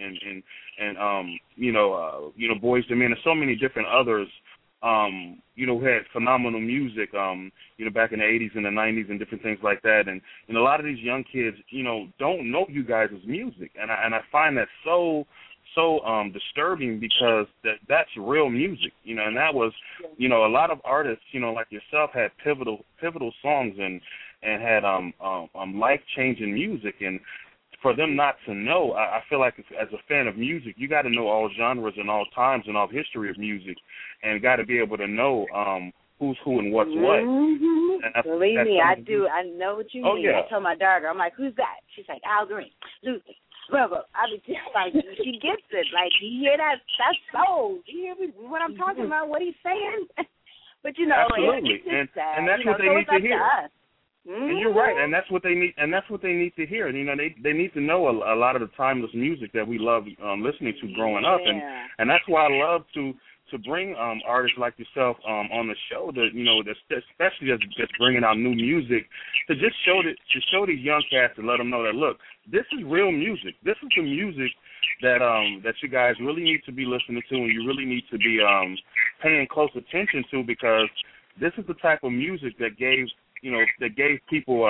Boyz II Men and so many different others. Who had phenomenal music, back in the 80s and the 90s and different things like that. And a lot of these young kids, don't know you guys' music. And I find that so disturbing, because that's real music, and that was, a lot of artists, like yourself, had pivotal songs and had life-changing music. And for them not to know, I feel like as a fan of music, you got to know all genres and all times and all history of music, and got to be able to know who's who and what's what. Mm-hmm. And Believe me, I do. I know what you mean. Yeah. I tell my daughter, I'm like, who's that? She's like, Al Green, Luther, brother. I mean, like, she gets it. Like, you hear that? That's soul. You hear what I'm talking about? What he's saying? But you know, absolutely, it's and that's what they need to hear. Mm-hmm. And you're right, and that's what they need. And that's what they need to hear. You know, they need to know a lot of the timeless music that we love listening to growing up, and that's why I love to bring artists like yourself on the show, that especially just bringing out new music, to just show these young cats and let them know that, look, this is real music. This is the music that you guys really need to be listening to, and you really need to be paying close attention to, because this is the type of music that gave people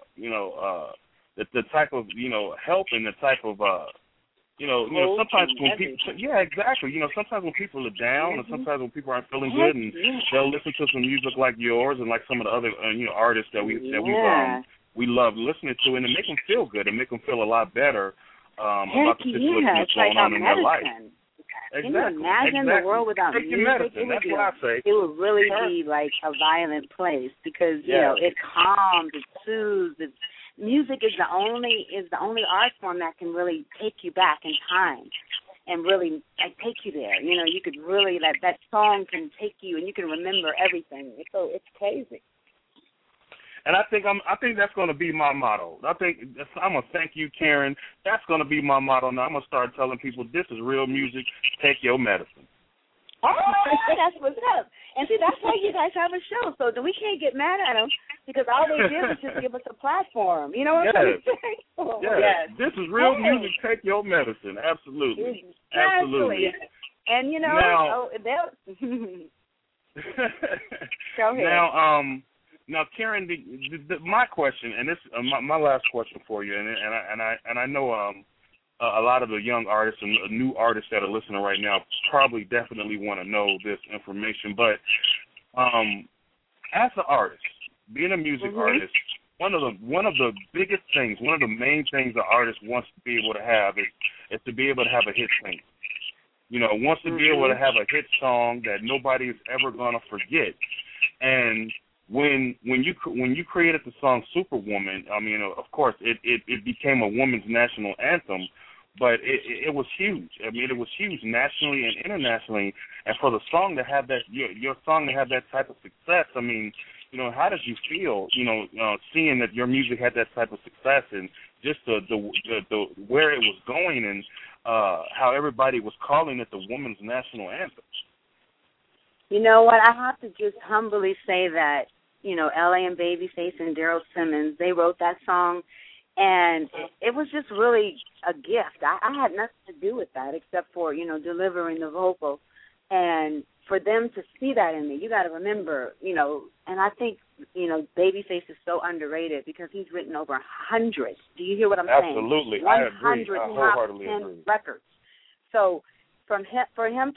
the type of help, and the type of sometimes when people, exactly. Sometimes when people are down, and sometimes when people aren't feeling good, and they'll listen to some music like yours and like some of the other artists that we love listening to, and it make them feel good, and make them feel a lot better about the situation that's going on in their life. Exactly. Can you imagine the world without music? That's what I say. It would really be like a violent place, because it calms, it soothes. Music is the only art form that can really take you back in time and really take you there. You could really that song can take you, and you can remember everything. It's crazy. And I think that's going to be my motto. I'm going to thank you, Karen. That's going to be my motto now. I'm going to start telling people, this is real music. Take your medicine. Oh, that's what's up. And see, that's why you guys have a show. So we can't get mad at them, because all they did was just give us a platform. You know what I'm saying? Yes. This is real music. Take your medicine. Absolutely. Absolutely. And, now, go ahead. Now, Karen, my question, and this my last question for you, and I know a lot of the young artists and new artists that are listening right now probably definitely want to know this information. But as an artist, being a music artist, one of the biggest things, one of the main things an artist wants to be able to have is to be able to have a hit single. Wants to be able to have a hit song that nobody is ever gonna forget. And when you created the song Superwoman, I mean, of course, it became a woman's national anthem, but it was huge. I mean, it was huge nationally and internationally. And for the song to have that, your song to have that type of success, I mean, how did you feel, seeing that your music had that type of success, and just the where it was going, and how everybody was calling it the woman's national anthem? You know what? I have to just humbly say that, L.A. and Babyface and Daryl Simmons, they wrote that song, and it was just really a gift. I had nothing to do with that except for, delivering the vocal. And for them to see that in me, you got to remember, and I think, Babyface is so underrated, because he's written over hundreds. Do you hear what I'm saying? Absolutely. I agree. I wholeheartedly agree. Records. So for men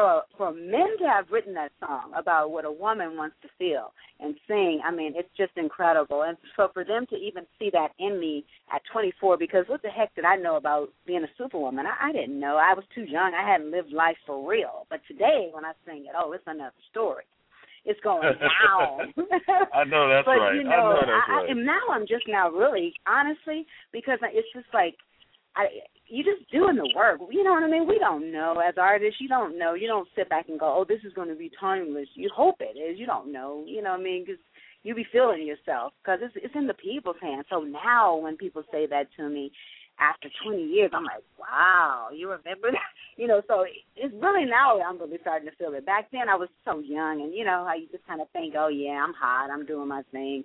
to have written that song about what a woman wants to feel and sing, I mean, it's just incredible. And so for them to even see that in me at 24, because what the heck did I know about being a superwoman? I didn't know. I was too young. I hadn't lived life for real. But today, when I sing it, it's another story. It's going down. I know that's but, right. I know that's right. And now I'm just really, honestly, because it's just like, you're just doing the work. You know what I mean? We don't know. As artists, you don't know. You don't sit back and go, this is going to be timeless. You hope it is. You don't know. You know what I mean? Because you be feeling yourself, because it's in the people's hands. So now when people say that to me after 20 years, I'm like, wow, you remember that? So it's really now I'm really starting to feel it. Back then I was so young, and how you just kind of think, oh, yeah, I'm hot. I'm doing my thing.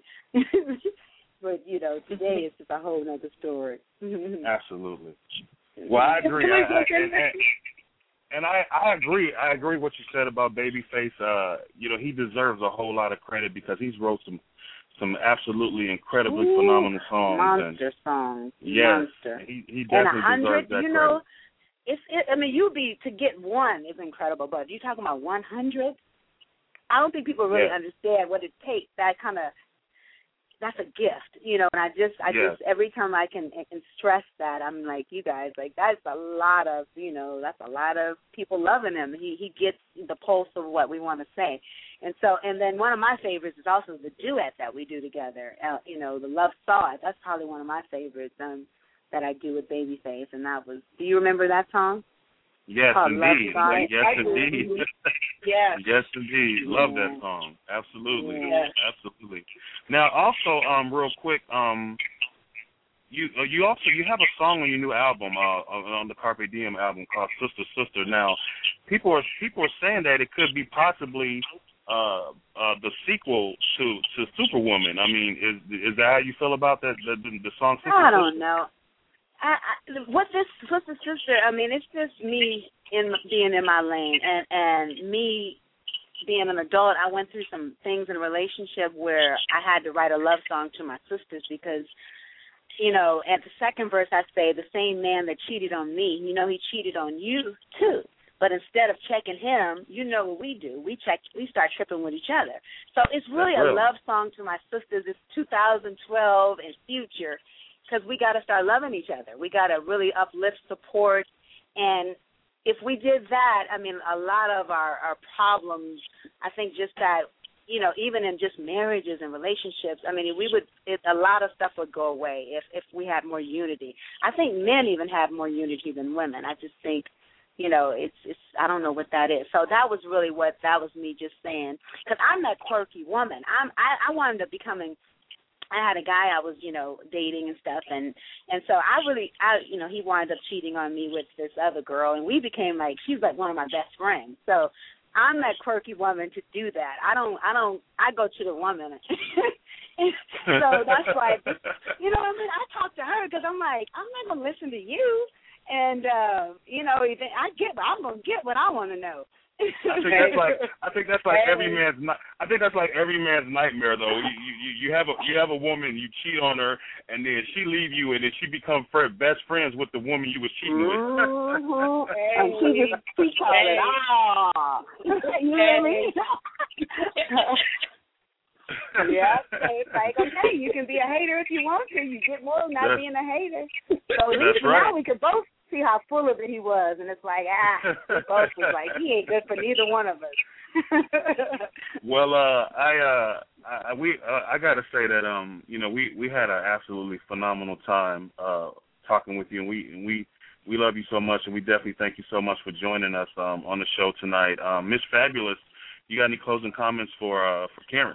But, today it's just a whole other story. Absolutely. Well, I agree. I agree. I agree what you said about Babyface. He deserves a whole lot of credit, because he's wrote some absolutely incredibly phenomenal songs. Monster songs. Yes. Monster. He definitely deserves that credit. To get one is incredible, but you're talking about 100? I don't think people really understand what it takes, that kind of that's a gift, you know. And I just every time I can stress that, I'm like, you guys, like that's a lot of, you know, that's a lot of people loving him. He gets the pulse of what we want to say. And so, and then one of my favorites is also the duet that we do together. You know, the Love Saw It. That's probably one of my favorites that I do with Babyface. And that was, do you remember that song? Yes, indeed. Yes, indeed. Yes. Yes, indeed. Love that song. Absolutely. Yes. Absolutely. Now, also, real quick, you have a song on your new album, on the Carpe Diem album called Sister Sister. Now, people are saying that it could be possibly the sequel to Superwoman. I mean, is that how you feel about that? The song Sister Sister? I don't know. What this Sister Sister, I mean, it's just me being in my lane and me being an adult. I went through some things in a relationship where I had to write a love song to my sisters because, you know, at the second verse I say, the same man that cheated on me, you know, he cheated on you too. But instead of checking him, you know what we do. We start tripping with each other. So it's really a love song to my sisters. It's 2012 and future. Because we got to start loving each other. We got to really uplift, support, and if we did that, I mean, a lot of our problems, I think just that, you know, even in just marriages and relationships, I mean, a lot of stuff would go away if we had more unity. I think men even have more unity than women. I just think, you know, it's I don't know what that is. So that was really that was me just saying, because I'm that quirky woman. I wanted to becoming. I had a guy I was, you know, dating and stuff, and so you know, he wound up cheating on me with this other girl, and we became like, she's like one of my best friends. So I'm that quirky woman to do that. I go to the woman. So that's why, you know what I mean? I talk to her because I'm like, I'm not going to listen to you, and, you know, I'm going to get what I want to know. I think that's like every man's nightmare though. You have a woman, you cheat on her, and then she leave you, and then she become best friends with the woman you was cheating with. And she called it off. You hear me? Yeah, it's like, okay, you can be a hater if you want to. You get more of not being a hater. So at least now we could both see how full of it he was, and it's like, we both was like, he ain't good for neither one of us. Well, I got to say that you know, we had an absolutely phenomenal time talking with you, and we love you so much, and we definitely thank you so much for joining us on the show tonight. Miss Fabulous, you got any closing comments for Karen?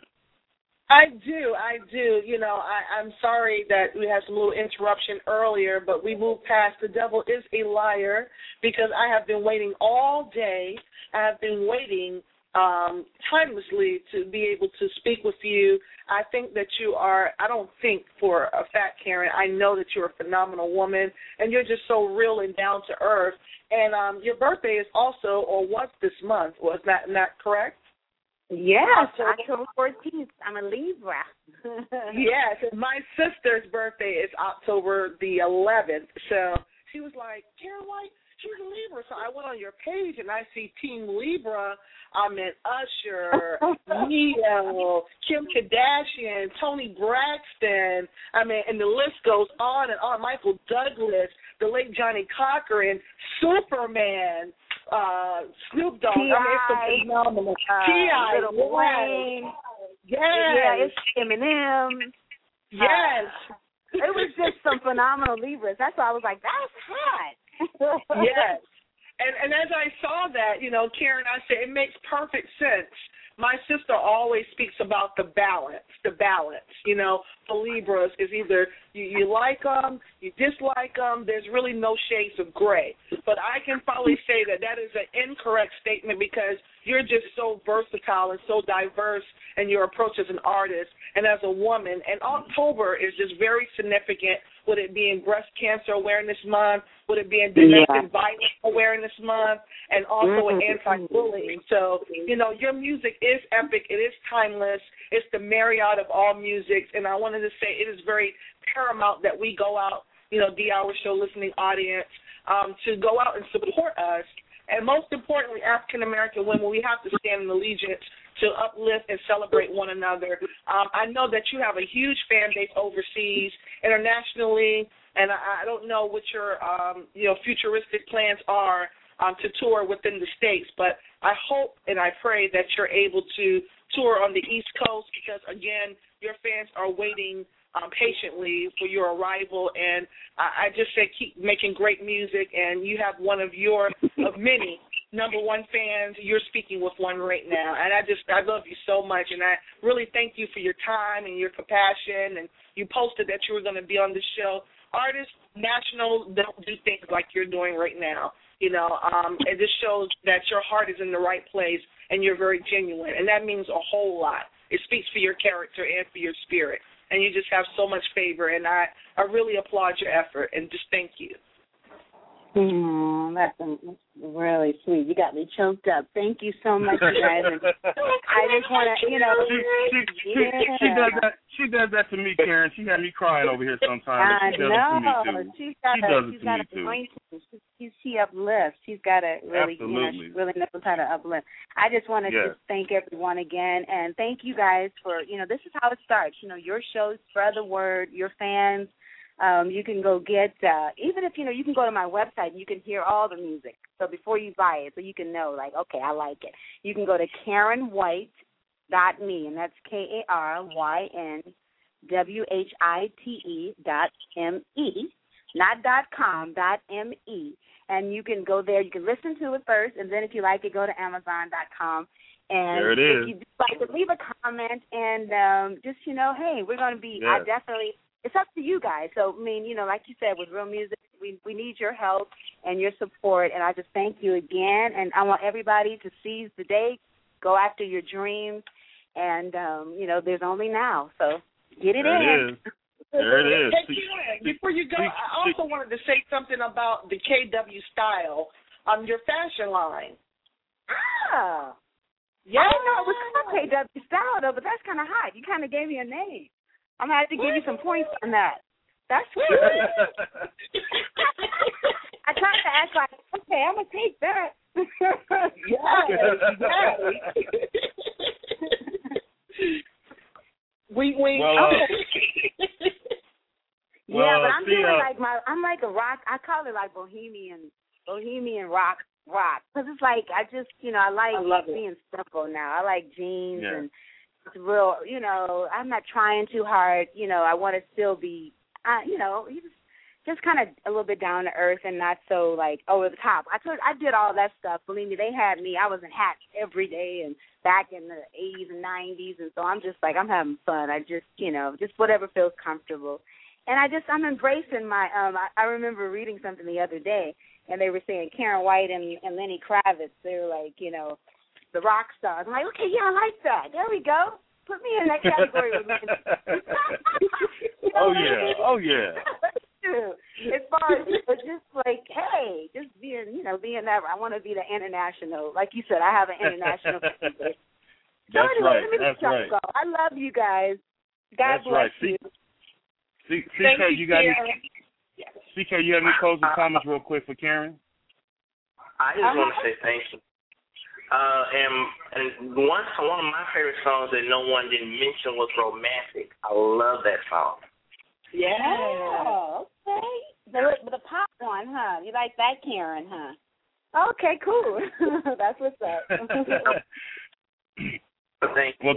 I do. You know, I'm sorry that we had some little interruption earlier, but we moved past The Devil is a Liar because I have been waiting all day. I have been waiting timelessly to be able to speak with you. I think that you are, I don't think for a fact, Karen, I know that you're a phenomenal woman, and you're just so real and down to earth. And your birthday is also, or was this month, was that not correct? Yes, October 14th. I'm a Libra. Yes, and my sister's birthday is October the 11th. So she was like, Karen White, she's a Libra. So I went on your page and I see Team Libra. I met Usher, Neo, Kim Kardashian, Toni Braxton. I mean, and the list goes on and on. Michael Douglas, the late Johnny Cochran, Superman. Snoop Dogg. T.I. phenomenal. T.I. Lil Wayne. Yes. Yeah, it's Eminem. Yes. It was just some phenomenal Libras. That's why I was like, that's hot. Yes. And as I saw that, you know, Karen, I said, it makes perfect sense. My sister always speaks about the balance, you know, for Libras is either you like them, you dislike them, there's really no shades of gray. But I can probably say that is an incorrect statement because you're just so versatile and so diverse in your approach as an artist and as a woman. And October is just very significant, with it being Breast Cancer Awareness Month, with it being Domestic Violence Awareness Month, and also an anti-bullying. So, you know, your music is epic. It is timeless. It's the Marriott of all musics. And I wanted to say it is very paramount that we go out, you know, the Hour Show listening audience, to go out and support us And most importantly, African American women, we have to stand in allegiance to uplift and celebrate one another. I know that you have a huge fan base overseas, internationally, and I don't know what your futuristic plans are to tour within the States, but I hope and I pray that you're able to tour on the East Coast because, again, your fans are waiting patiently for your arrival, and I just say keep making great music, and you have one of many number one fans. You're speaking with one right now, and I love you so much, and I really thank you for your time and your compassion, and you posted that you were going to be on the show. Artists, national, don't do things like you're doing right now. And this shows that your heart is in the right place and you're very genuine, and that means a whole lot. It speaks for your character and for your spirit, and you just have so much favor, and I really applaud your effort, and just thank you. That's really sweet. You got me choked up. Thank you so much, you guys. And I just want to, She does that to me, Karen. She had me crying over here sometimes. She does it to me too. She's got a point. She uplifts. She's got a really, she really knows how to uplift. I just want to just thank everyone again, and thank you guys for, this is how it starts. Your shows spread the word. Your fans. You can go get, even if, you can go to my website and you can hear all the music. So before you buy it, so you can know, like, okay, I like it. You can go to KarenWhite.me, and that's KarenWhite.me, not .com, .me. And you can go there. You can listen to it first, and then if you like it, go to Amazon.com. And there it is. If you'd like to leave a comment and just, hey, we're going to be, I definitely, it's up to you guys. So, like you said, with real music, we need your help and your support, and I just thank you again. And I want everybody to seize the day, go after your dreams, and, there's only now. So get it in. There it is. Hey, Karen, before you go, I also wanted to say something about the KW Style, your fashion line. Ah. Yeah. I didn't know it was called KW Style, though, but that's kind of hot. You kind of gave me a name. I'm going to have to give you some points on that. That's sweet. I tried to act like, okay, I'm going to take that. Wink. Yeah, but I'm doing I'm like a rock. I call it like bohemian rock. Because it's like, I just, I like being simple now. I like jeans and it's real, I'm not trying too hard. I want to still be, just kind of a little bit down to earth and not so like over the top. I did all that stuff. Believe me, they had me. I was in hats every day and back in the 80s and 90s, and so I'm just like, I'm having fun. I just, just whatever feels comfortable. And I'm embracing my, I remember reading something the other day, and they were saying Karen White and Lenny Kravitz, they were like, the rock stars. I'm like, okay, yeah, I like that. There we go. Put me in that category with me. Oh, yeah. As far as just like, hey, just being that, I want to be the international. Like you said, I have an international. That's right. Go. I love you guys. God bless you. CK, you got any closing comments real quick for Karen? I just want to say thank you. And one of my favorite songs that no one didn't mention was Romantic. I love that song. Yeah. Oh, okay. The pop one, huh? You like that, Karen, huh? Okay, cool. That's what's up. Thank you.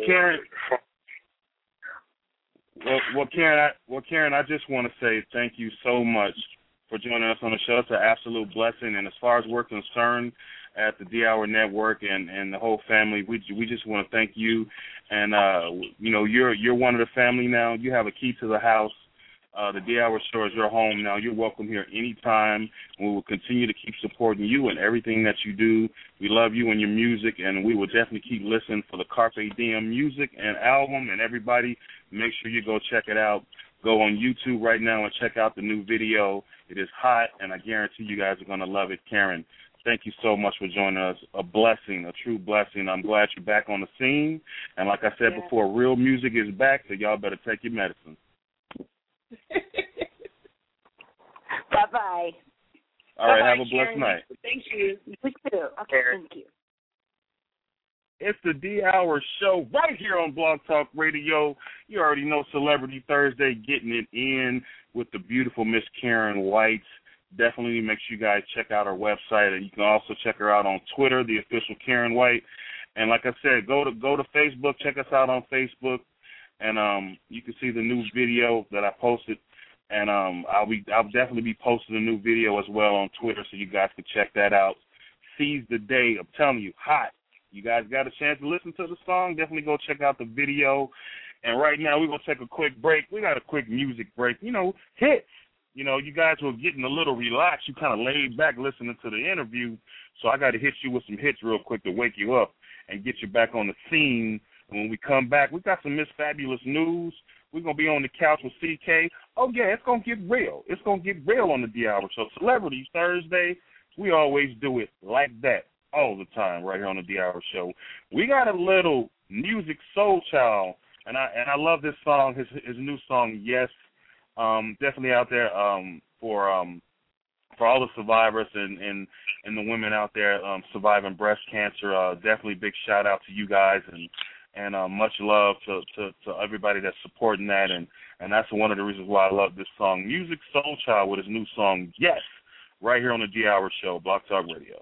Karen, I just want to say thank you so much for joining us on the show. It's an absolute blessing. And as far as we're concerned at the D-Hour Network and the whole family, we just want to thank you. And, you're one of the family now. You have a key to the house. The D-Hour Show is your home now. You're welcome here anytime. We will continue to keep supporting you and everything that you do. We love you and your music, and we will definitely keep listening for the Carpe Diem music and album. And everybody, make sure you go check it out. Go on YouTube right now and check out the new video. It is hot, and I guarantee you guys are going to love it. Karen, thank you so much for joining us. A blessing, a true blessing. I'm glad you're back on the scene. And like I said before, real music is back, so y'all better take your medicine. Bye-bye. All right, Bye-bye, have a blessed night. Thank you. You too. Okay, thank you. It's the D-Hour Show right here on Blog Talk Radio. You already know Celebrity Thursday, getting it in with the beautiful Miss Karen White. Definitely make sure you guys check out our website, and you can also check her out on Twitter, the official Karen White. And like I said, go to Facebook, check us out on Facebook, and you can see the new video that I posted. And I'll definitely be posting a new video as well on Twitter, so you guys can check that out. Seize the Day, I'm telling you, hot. You guys got a chance to listen to the song, definitely go check out the video. And right now we're going to take a quick break. We got a quick music break. Hits. You guys were getting a little relaxed. You kind of laid back listening to the interview. So I got to hit you with some hits real quick to wake you up and get you back on the scene. And when we come back, we got some Miss Fabulous news. We're going to be on the couch with CK. Oh, yeah, it's going to get real. It's going to get real on the D-Hour Show. Celebrities Thursday, we always do it like that all the time right here on the D-Hour Show. We got a little Musiq Soulchild, and I love this song, his new song, Yes. Definitely out there for all the survivors and the women out there surviving breast cancer. Definitely big shout out to you guys and much love to everybody that's supporting that, and that's one of the reasons why I love this song. Musiq Soulchild with his new song Yes, right here on the D-Hour Show, Blog Talk Radio.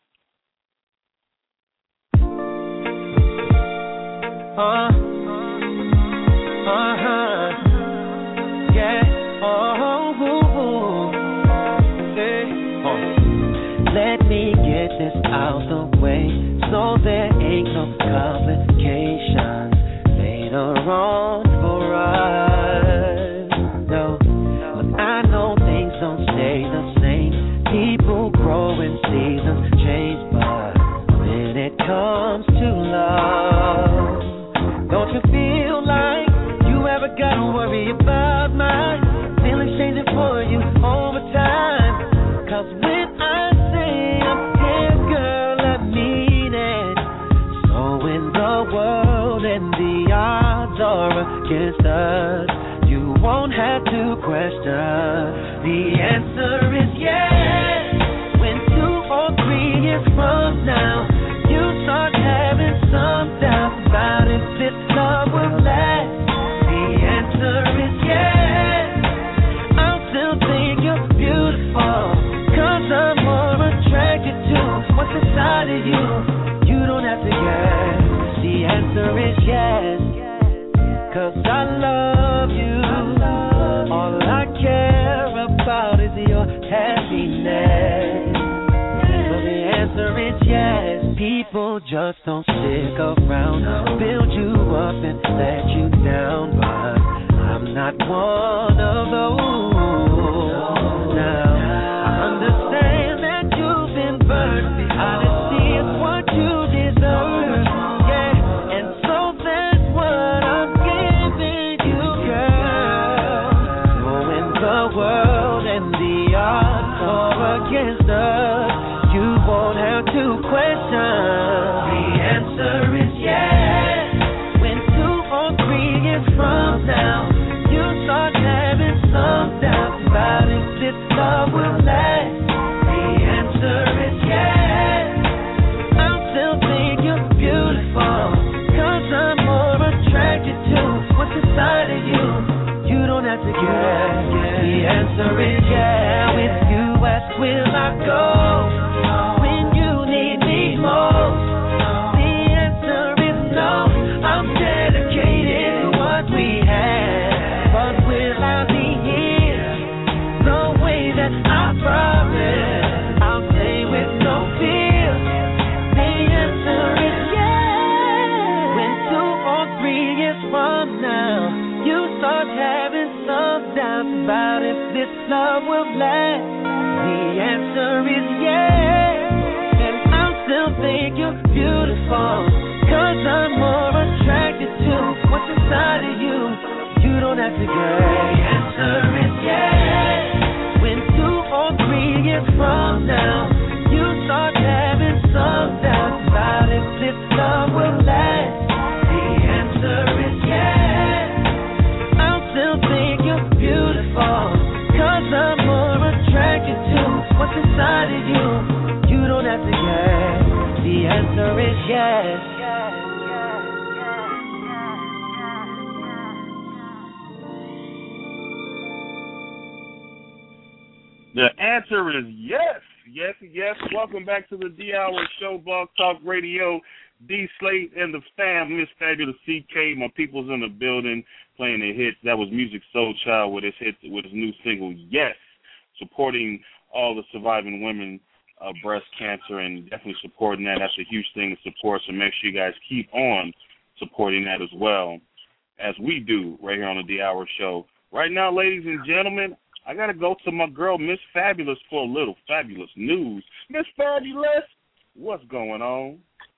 Let me get this out the way so there ain't no complications later on for us. No, but I know things don't stay the same. People grow and seasons change, but when it comes to love, don't you feel like you ever gotta worry about my feelings changing for you over time? 'Cause when I say I'm here, girl, I mean it. So when the world and the odds are against us, you won't have to question. The answer is yes. When 2 or 3 years from now, you start having some doubts about if this love will last, the answer is yes. I'll still think you're beautiful, 'cause I'm more attracted to what's inside of you. You don't have to guess. The answer is yes. 'Cause I love you. All I care about is your happiness. So the answer is yes. People just don't stick around, build you up and let you down, but I'm not one of those. Now I understand that you've been burned. Honesty is what you deserve. Yeah, and so that's what I'm giving you, girl. When the world and the odds are against us, you won't have to question. The answer is yes. When 2 or 3 years from now, you start having some doubts about if this love will last, the answer is yes. I'll still think you're beautiful, 'cause I'm more attracted to what's inside of you. You don't have to guess. The answer is yeah. With you ask, will I go when you need me most? The answer is no. I'm dedicated to what we have, but will I be here the way that I promised? I'll stay with no fear. The answer is yes. When 2 or 3 years from now, you start having some doubts about if this love will last, the answer is yes. And I'll still think you're beautiful, 'cause I'm more attracted to what's inside of you. You don't have to guess. The answer is yes. When 2 or 3 years from now, you start having some doubts about if this love will last, the answer is yes. I'll still think you're beautiful, 'cause I'm more attracted to what's inside The answer is yes. Yes, yes. Welcome back to the D-Hour Show, Blog Talk Radio. D Slate and the fam, Miss Fabulous CK, my people's in the building playing their hits. That was Music Soul Child with his hit, with his new single, Yes, supporting all the surviving women of breast cancer and definitely supporting that. That's a huge thing to support, so make sure you guys keep on supporting that as well, as we do right here on the D-Hour Show. Right now, ladies and gentlemen, I got to go to my girl, Miss Fabulous, for a little fabulous news. Miss Fabulous, what's going on?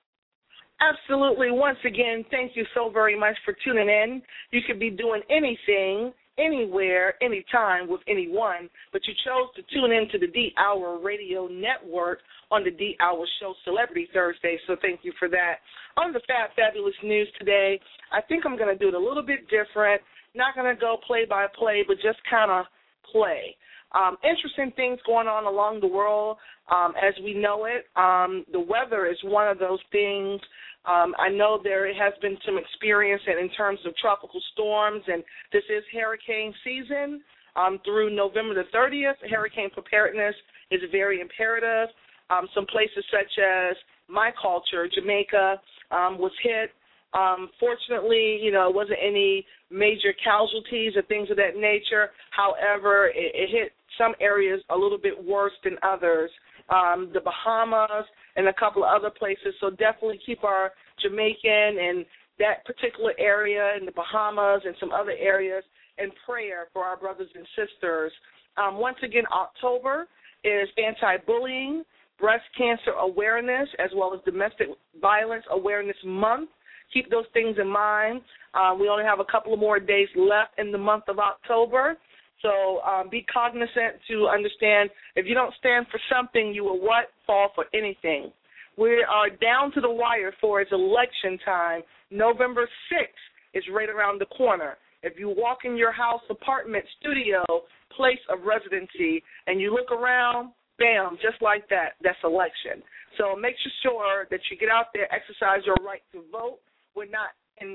Absolutely. Once again, thank you so very much for tuning in. You could be doing anything, anywhere, anytime with anyone, but you chose to tune in to the D-Hour Radio Network on the D-Hour Show Celebrity Thursday, so thank you for that. On the Fabulous News today, I think I'm going to do it a little bit different. Not going to go play-by-play, but just kind of play. Interesting things going on along the world as we know it. The weather is one of those things. I know there has been some experience in terms of tropical storms, and this is hurricane season. Through November the 30th, hurricane preparedness is very imperative. Some places such as my culture, Jamaica, was hit. Fortunately, it wasn't any major casualties or things of that nature. However, it hit some areas a little bit worse than others. The Bahamas and a couple of other places. So definitely keep our Jamaican and that particular area in the Bahamas and some other areas in prayer for our brothers and sisters. Once again, October is anti-bullying, breast cancer awareness, as well as domestic violence awareness month. Keep those things in mind. We only have a couple of more days left in the month of October. So be cognizant to understand if you don't stand for something, you will fall for anything. We are down to the wire for its election time. November 6th is right around the corner. If you walk in your house, apartment, studio, place of residency, and you look around, bam, just like that, that's election. So make sure that you get out there, exercise your right to vote. We're not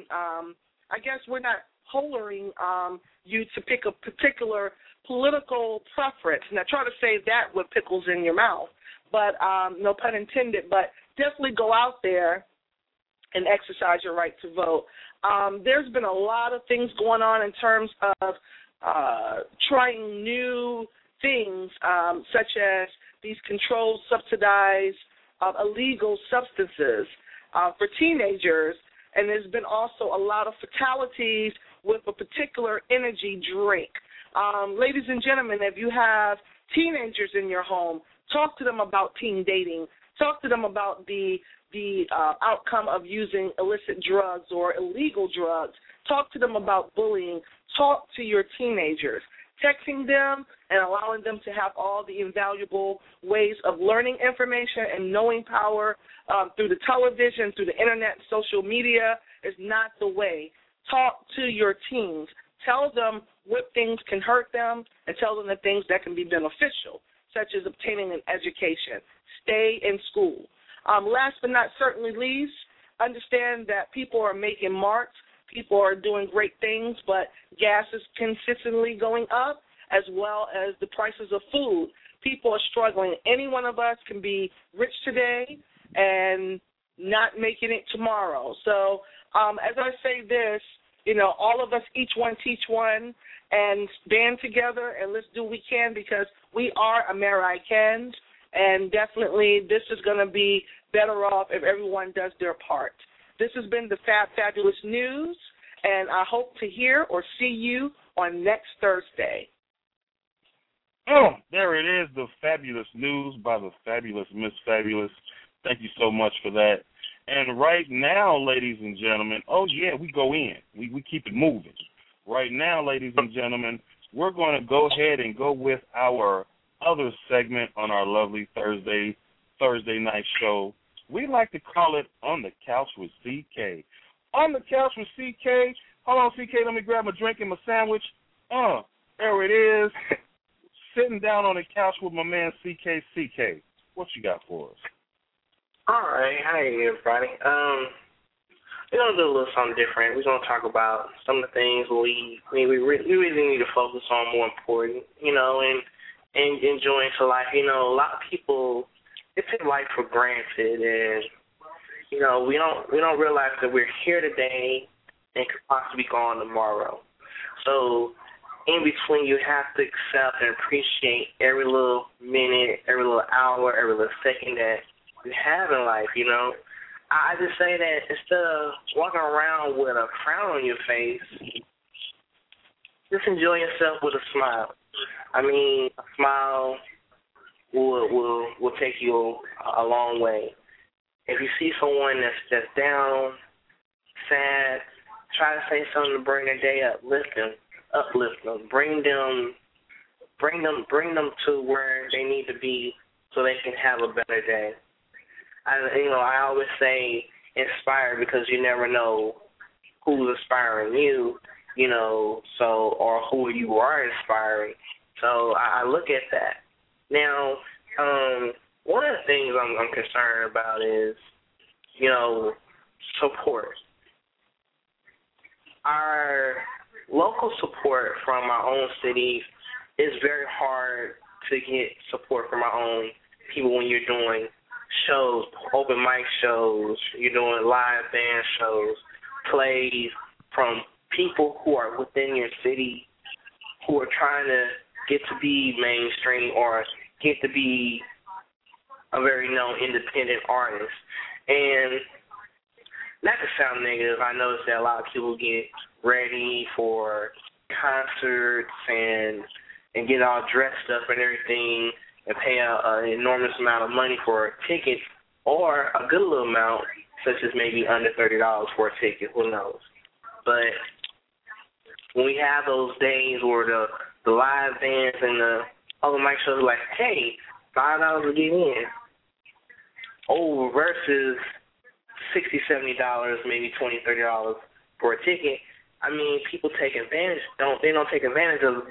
we're not hollering you to pick a particular political preference. Now, try to say that with pickles in your mouth, but no pun intended, but definitely go out there and exercise your right to vote. There's been a lot of things going on in terms of trying new things, such as these controlled, subsidized, illegal substances for teenagers, and there's been also a lot of fatalities with a particular energy drink. Ladies and gentlemen, if you have teenagers in your home, talk to them about teen dating. Talk to them about the outcome of using illicit drugs or illegal drugs. Talk to them about bullying. Talk to your teenagers. Texting them and allowing them to have all the invaluable ways of learning information and knowing power through the television, through the internet, social media is not the way. Talk to your teens. Tell them what things can hurt them and tell them the things that can be beneficial, such as obtaining an education. Stay in school. Last but not certainly least, understand that people are making marks. People are doing great things, but gas is consistently going up, as well as the prices of food. People are struggling. Any one of us can be rich today and not making it tomorrow. So as I say this, all of us, each one teach one, and band together, and let's do what we can because we are Americans, and definitely this is going to be better off if everyone does their part. This has been the Fabulous News, and I hope to hear or see you on next Thursday. Oh, there it is, the Fabulous News by the fabulous Miss Fabulous. Thank you so much for that. And right now, ladies and gentlemen, we go in. We keep it moving. Right now, ladies and gentlemen, we're going to go ahead and go with our other segment on our lovely Thursday night show. We like to call it On the Couch with CK. On the Couch with CK. Hold on, CK, let me grab my drink and my sandwich. There it is. Sitting down on the couch with my man CK. CK, what you got for us? All right. Hi, everybody. We're going to do a little something different. We're going to talk about some of the things we really need to focus on more important, and and enjoying to life. You know, a lot of people, they take life for granted, and you know, we don't realize that we're here today and could possibly be gone tomorrow. So in between, you have to accept and appreciate every little minute, every little hour, every little second that you have in life, you know. I just say that instead of walking around with a frown on your face, just enjoy yourself with a smile. I mean, a smile will take you a long way. If you see someone that's down, sad, try to say something to bring their day up, uplift them, bring them to where they need to be so they can have a better day. I always say inspire, because you never know who's inspiring you, you know, so, or who you are inspiring. So I look at that. Now, one of the things I'm concerned about is, you know, support. Our local support from our own cities is very hard to get support from our own people when you're doing shows, open mic shows, you're doing live band shows, plays from people who are within your city who are trying to get to be mainstream or get to be a very known independent artist. And not to sound negative, I noticed that a lot of people get ready for concerts and get all dressed up and everything and pay an enormous amount of money for a ticket, or a good little amount, such as maybe under $30 for a ticket, who knows. But when we have those days where the live bands and the open mic shows are like, hey, $5 to get in, versus $60, $70, maybe $20, $30 for a ticket. I mean, people take advantage. They don't take advantage of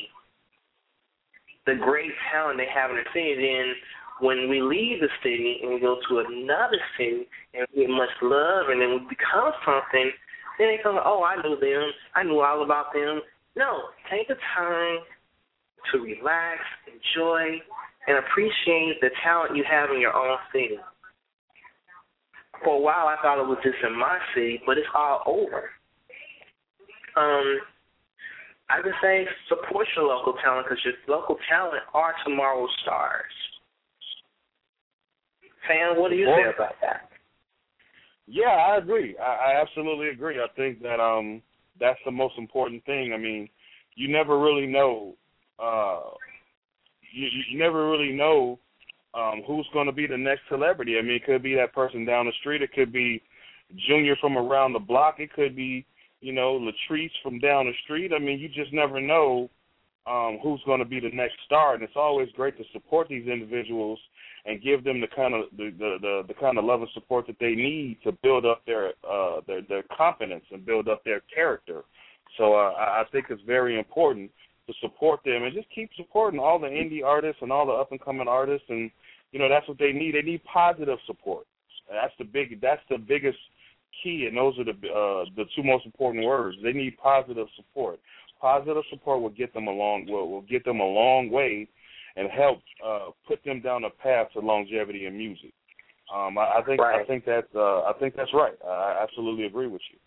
the great talent they have in the city. Then when we leave the city and we go to another city and we get much love and then we become something, then they come, oh, I knew them. I knew all about them. No, take the time to relax, enjoy, and appreciate the talent you have in your own city. For a while, I thought it was just in my city, but it's all over. I would say support your local talent, because your local talent are tomorrow's stars. Sam, what do you say about that? Yeah, I agree. I absolutely agree. I think that that's the most important thing. I mean, you never really know. You never really know who's going to be the next celebrity. I mean, it could be that person down the street. It could be Junior from around the block. It could be, you know, Latrice from down the street. I mean, you just never know who's going to be the next star, and it's always great to support these individuals and give them the kind of love and support that they need to build up their confidence and build up their character. So I think it's very important to support them and just keep supporting all the indie artists and all the up and coming artists, and you know that's what they need. They need positive support. That's the biggest key, and those are the two most important words. They need positive support. Positive support will get them will get them a long way and help put them down a path to longevity in music. I think that's right. I absolutely agree with you.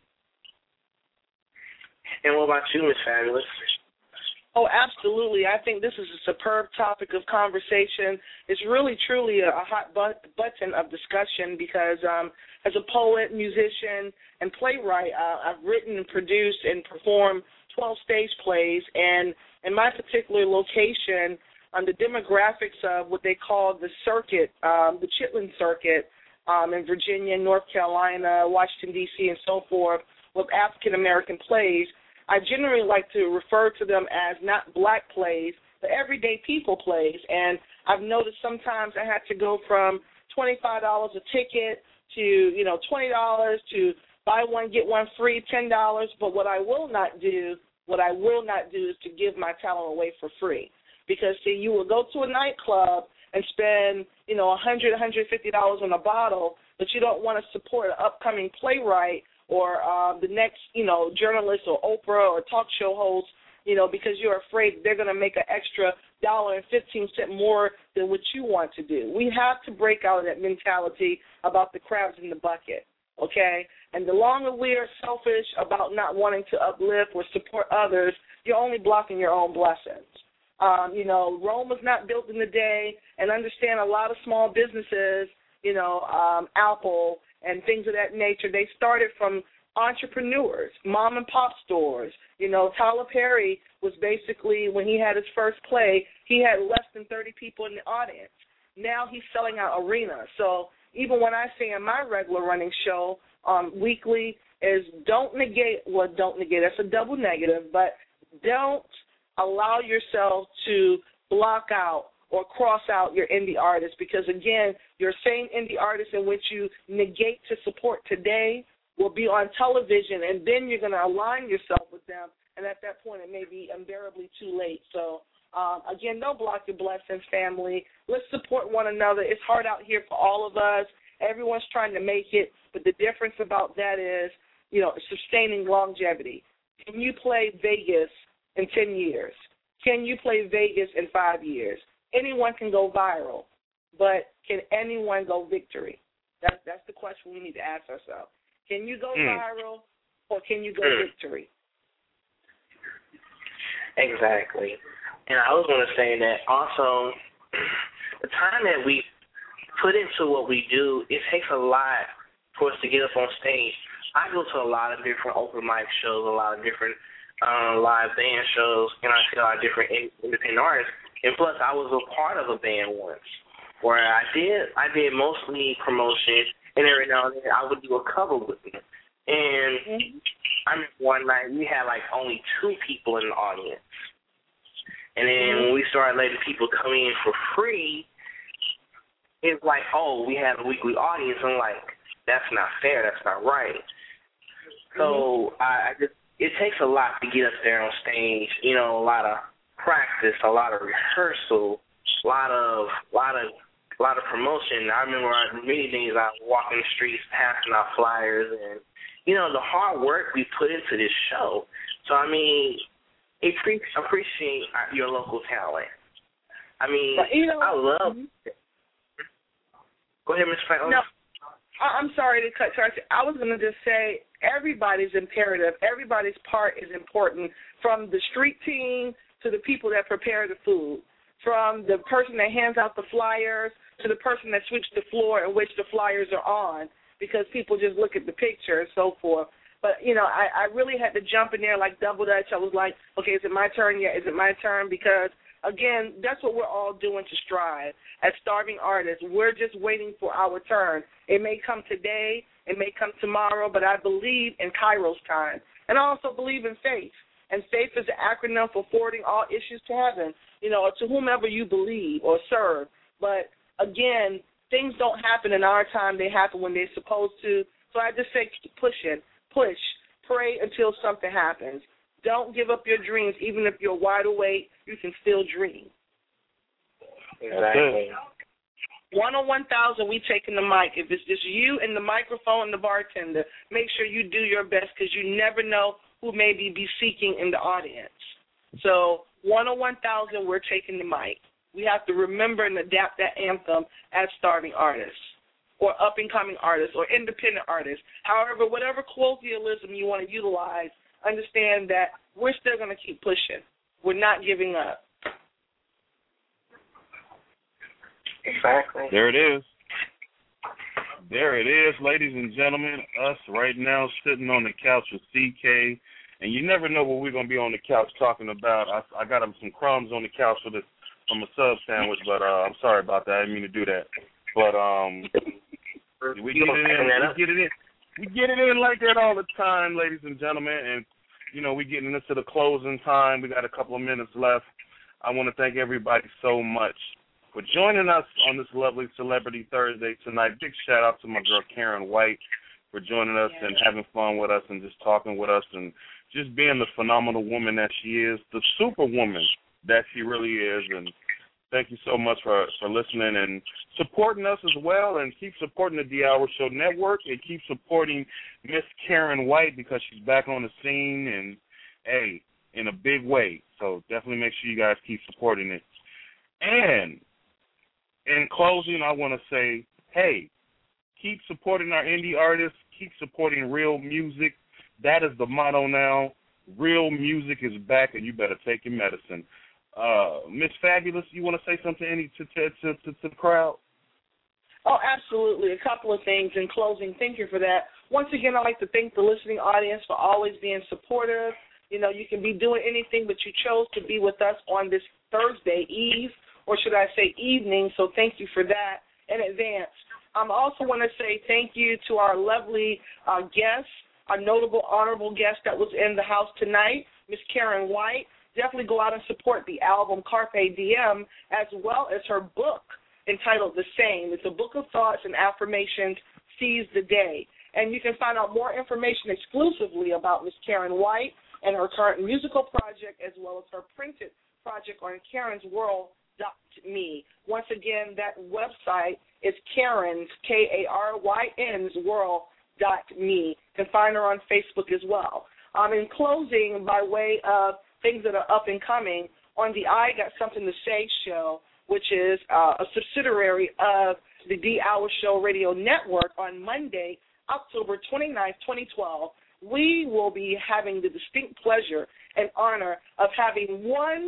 And what about you, Ms. Fabulous? Oh, absolutely. I think this is a superb topic of conversation. It's really, truly a hot button of discussion because as a poet, musician, and playwright, I've written and produced and performed 12 stage plays. And in my particular location, on the demographics of what they call the circuit, the Chitlin Circuit in Virginia, North Carolina, Washington, D.C., and so forth, with African-American plays, I generally like to refer to them as not black plays, but everyday people plays. And I've noticed sometimes I had to go from $25 a ticket to, $20 to buy one, get one free, $10. But what I will not do is to give my talent away for free. Because, see, you will go to a nightclub and spend, $100, $150 on a bottle, but you don't want to support an upcoming playwright or the next, journalist or Oprah or talk show host, because you're afraid they're going to make an extra $1.15 more than what you want to do. We have to break out of that mentality about the crabs in the bucket, okay? And the longer we are selfish about not wanting to uplift or support others, you're only blocking your own blessings. Rome was not built in a day, and understand a lot of small businesses, Apple and things of that nature, they started from entrepreneurs, mom and pop stores. Tyler Perry was basically, when he had his first play, he had less than 30 people in the audience. Now he's selling out arenas. So even when I say in my regular running show weekly is don't negate, that's a double negative, but don't allow yourself to block out or cross out your indie artists, because, again, your same indie artists in which you negate to support today will be on television, and then you're going to align yourself with them, and at that point it may be unbearably too late. So, again, don't block your blessings, family. Let's support one another. It's hard out here for all of us. Everyone's trying to make it, but the difference about that is, sustaining longevity. Can you play Vegas in 10 years? Can you play Vegas in 5 years? Anyone can go viral, but can anyone go victory? That's the question we need to ask ourselves. Can you go viral, or can you go victory? Exactly. And I was going to say that also the time that we put into what we do, it takes a lot for us to get up on stage. I go to a lot of different open mic shows, a lot of different live band shows, and I see a lot of different independent artists. And plus, I was a part of a band once where I did mostly promotion, and every now and then I would do a cover with them. And I remember one night we had only 2 people in the audience. And then when we started letting people come in for free, it's like, oh, we had a weekly audience. I'm like, that's not fair. That's not right. So it takes a lot to get up there on stage. A lot of practice, a lot of rehearsal, a lot of promotion. I remember many days I was walking the streets, passing out flyers, and the hard work we put into this show. So I appreciate your local talent. I love. Go ahead, Ms. Franklin. No, I'm sorry to cut you. I was going to just say everybody's imperative. Everybody's part is important, from the street team to the people that prepare the food, from the person that hands out the flyers to the person that switches the floor in which the flyers are on, because people just look at the picture and so forth. But, I really had to jump in there like double dutch. I was like, okay, is it my turn yet? Is it my turn? Because, again, that's what we're all doing to strive. As starving artists, we're just waiting for our turn. It may come today, it may come tomorrow, but I believe in Kairos time. And I also believe in faith. And faith is an acronym for forwarding all issues to heaven, or to whomever you believe or serve. But, again, things don't happen in our time. They happen when they're supposed to. So I just say keep pushing. Push. Pray until something happens. Don't give up your dreams. Even if you're wide awake, you can still dream. Exactly. 101,000, we taking the mic. If it's just you and the microphone and the bartender, make sure you do your best, because you never know who may be seeking in the audience. So 101,000, we're taking the mic. We have to remember and adapt that anthem as starving artists, or up-and-coming artists, or independent artists. However, whatever colloquialism you want to utilize, understand that we're still going to keep pushing. We're not giving up. Exactly. There it is. There it is, ladies and gentlemen. Us right now sitting on the couch with CK. And you never know what we're going to be on the couch talking about. I got him some crumbs on the couch from a sub sandwich, but I'm sorry about that. I didn't mean to do that. But we get it in. We get it in like that all the time, ladies and gentlemen. And, we're getting into the closing time. We got a couple of minutes left. I want to thank everybody so much for joining us on this lovely Celebrity Thursday tonight. Big shout-out to my girl Karen White for joining us and having fun with us and just talking with us and just being the phenomenal woman that she is, the superwoman that she really is. And thank you so much for listening and supporting us as well, and keep supporting the D Hour Show Network, and keep supporting Miss Karen White, because she's back on the scene and, hey, in a big way. So definitely make sure you guys keep supporting it. And in closing, I want to say, hey, keep supporting our indie artists. Keep supporting real music. That is the motto now. Real music is back, and you better take your medicine. Miss Fabulous, you want to say something to the crowd? Oh, absolutely. A couple of things in closing. Thank you for that. Once again, I'd like to thank the listening audience for always being supportive. You know, you can be doing anything, but you chose to be with us on this Thursday Eve, or should I say evening, so thank you for that in advance. I also want to say thank you to our lovely guest, our notable, honorable guest that was in the house tonight, Miss Karen White. Definitely go out and support the album Carpe Diem, as well as her book entitled The Same. It's a book of thoughts and affirmations, Seize the Day. And you can find out more information exclusively about Miss Karen White and her current musical project, as well as her printed project on karensworld.me. Once again, that website is Karen's, Karyns, world.me. You can find her on Facebook as well. In closing, by way of things that are up and coming, on the I Got Something to Say show, which is a subsidiary of the D Hour Show Radio Network, on Monday, October 29th, 2012, we will be having the distinct pleasure and honor of having one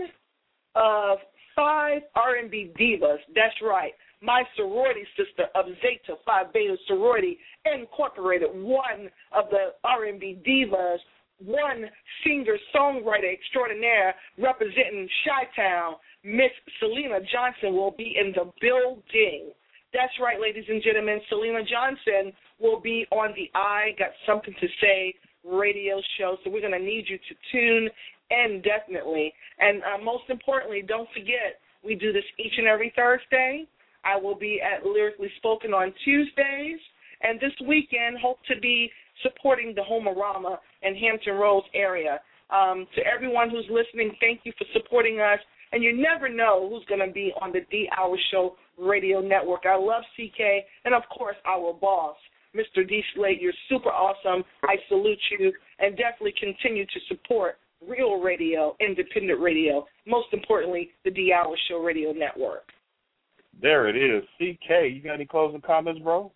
of 5 R&B divas. That's right. My sorority sister of Zeta Phi Beta Sorority Incorporated, one of the R&B divas, one singer-songwriter extraordinaire representing Chi-Town, Miss Selena Johnson, will be in the building. That's right, ladies and gentlemen. Selena Johnson will be on the I Got Something to Say radio show, so we're going to need you to tune in definitely. And most importantly, don't forget, we do this each and every Thursday. I will be at Lyrically Spoken on Tuesdays, and this weekend hope to be supporting the Homerama in Hampton Roads area. To everyone who's listening, thank you for supporting us. And you never know who's going to be on the D Hour Show Radio Network. I love CK, and, of course, our boss, Mr. D. Slate. You're super awesome. I salute you, and definitely continue to support real radio, independent radio, most importantly, the D Hour Show Radio Network. There it is. CK, you got any closing comments, bro?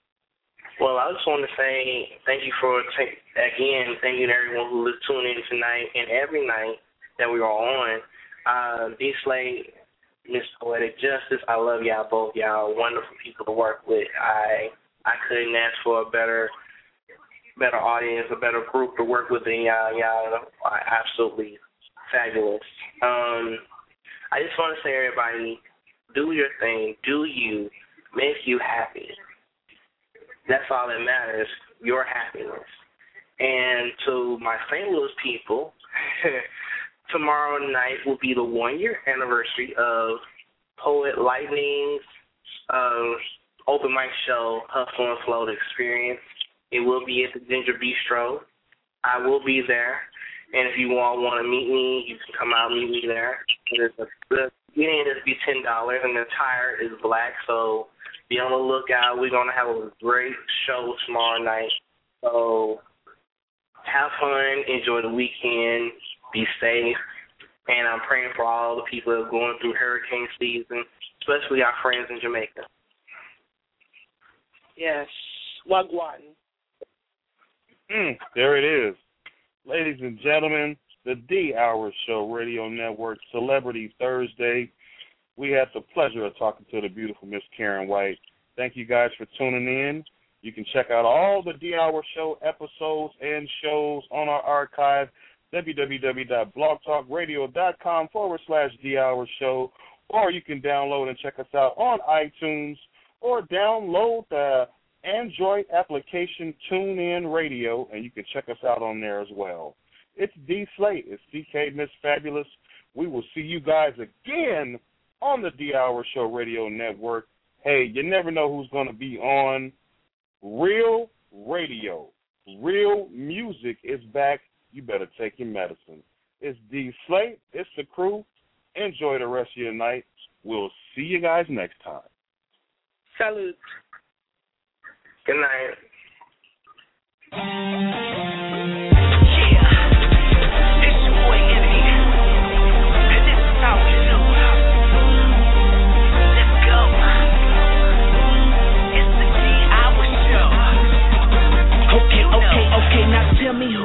Well, I just want to say thank you for, again, thank you to everyone who was tuning in tonight and every night that we are on. D. Slate, Miss Poetic Justice, I love y'all both. Y'all wonderful people to work with. I couldn't ask for a better audience, a better group to work with than y'all. Y'all are absolutely fabulous. I just want to say, everybody, do your thing. Do you. Make you happy. That's all that matters, your happiness. And to my St. Louis people, tomorrow night will be the 1-year anniversary of Poet Lightning's open mic show, Hustle and Flow Experience. It will be at the Ginger Bistro. I will be there. And if you all want to meet me, you can come out and meet me there. The meeting is be $10, and the attire is black, so be on the lookout. We're going to have a great show tomorrow night. So have fun, enjoy the weekend, be safe, and I'm praying for all the people that are going through hurricane season, especially our friends in Jamaica. Yes, Wagwan. There it is. Ladies and gentlemen, the D Hour Show Radio Network Celebrity Thursday. We had the pleasure of talking to the beautiful Miss Karen White. Thank you guys for tuning in. You can check out all the D Hour Show episodes and shows on our archive, www.blogtalkradio.com/D Hour Show, or you can download and check us out on iTunes, or download the Android application TuneIn Radio, and you can check us out on there as well. It's D Slate. It's CK, Miss Fabulous. We will see you guys again on the D Hour Show Radio Network. Hey, you never know who's going to be on. Real radio, real music is back. You better take your medicine. It's D Slate. It's the crew. Enjoy the rest of your night. We'll see you guys next time. Salute. Good night. It's your boy Envy, and this is how we do.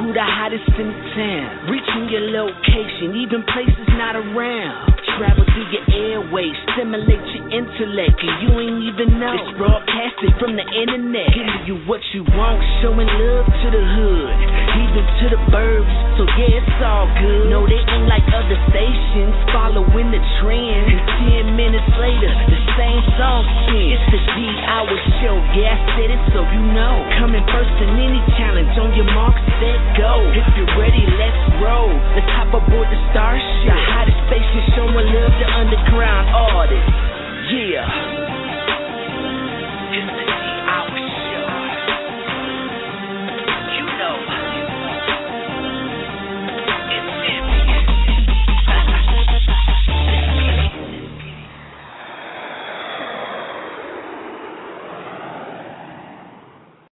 who the hottest in town. Reaching your location, even places not around. Travel through your airways, stimulate your intellect, and you ain't even know. It's broadcasted from the internet, giving you what you want, showing love to the hood, even to the burbs. So yeah, it's all good. No, they ain't like other stations, following the trend. And 10 minutes later, the same song spins. It's the D-Hour Show, yeah, I said it so you know. Coming first in any challenge, on your mark, set, go. If you're ready, let's roll. Let's hop aboard the Starship, the hottest station showing love to underground artists. Yeah.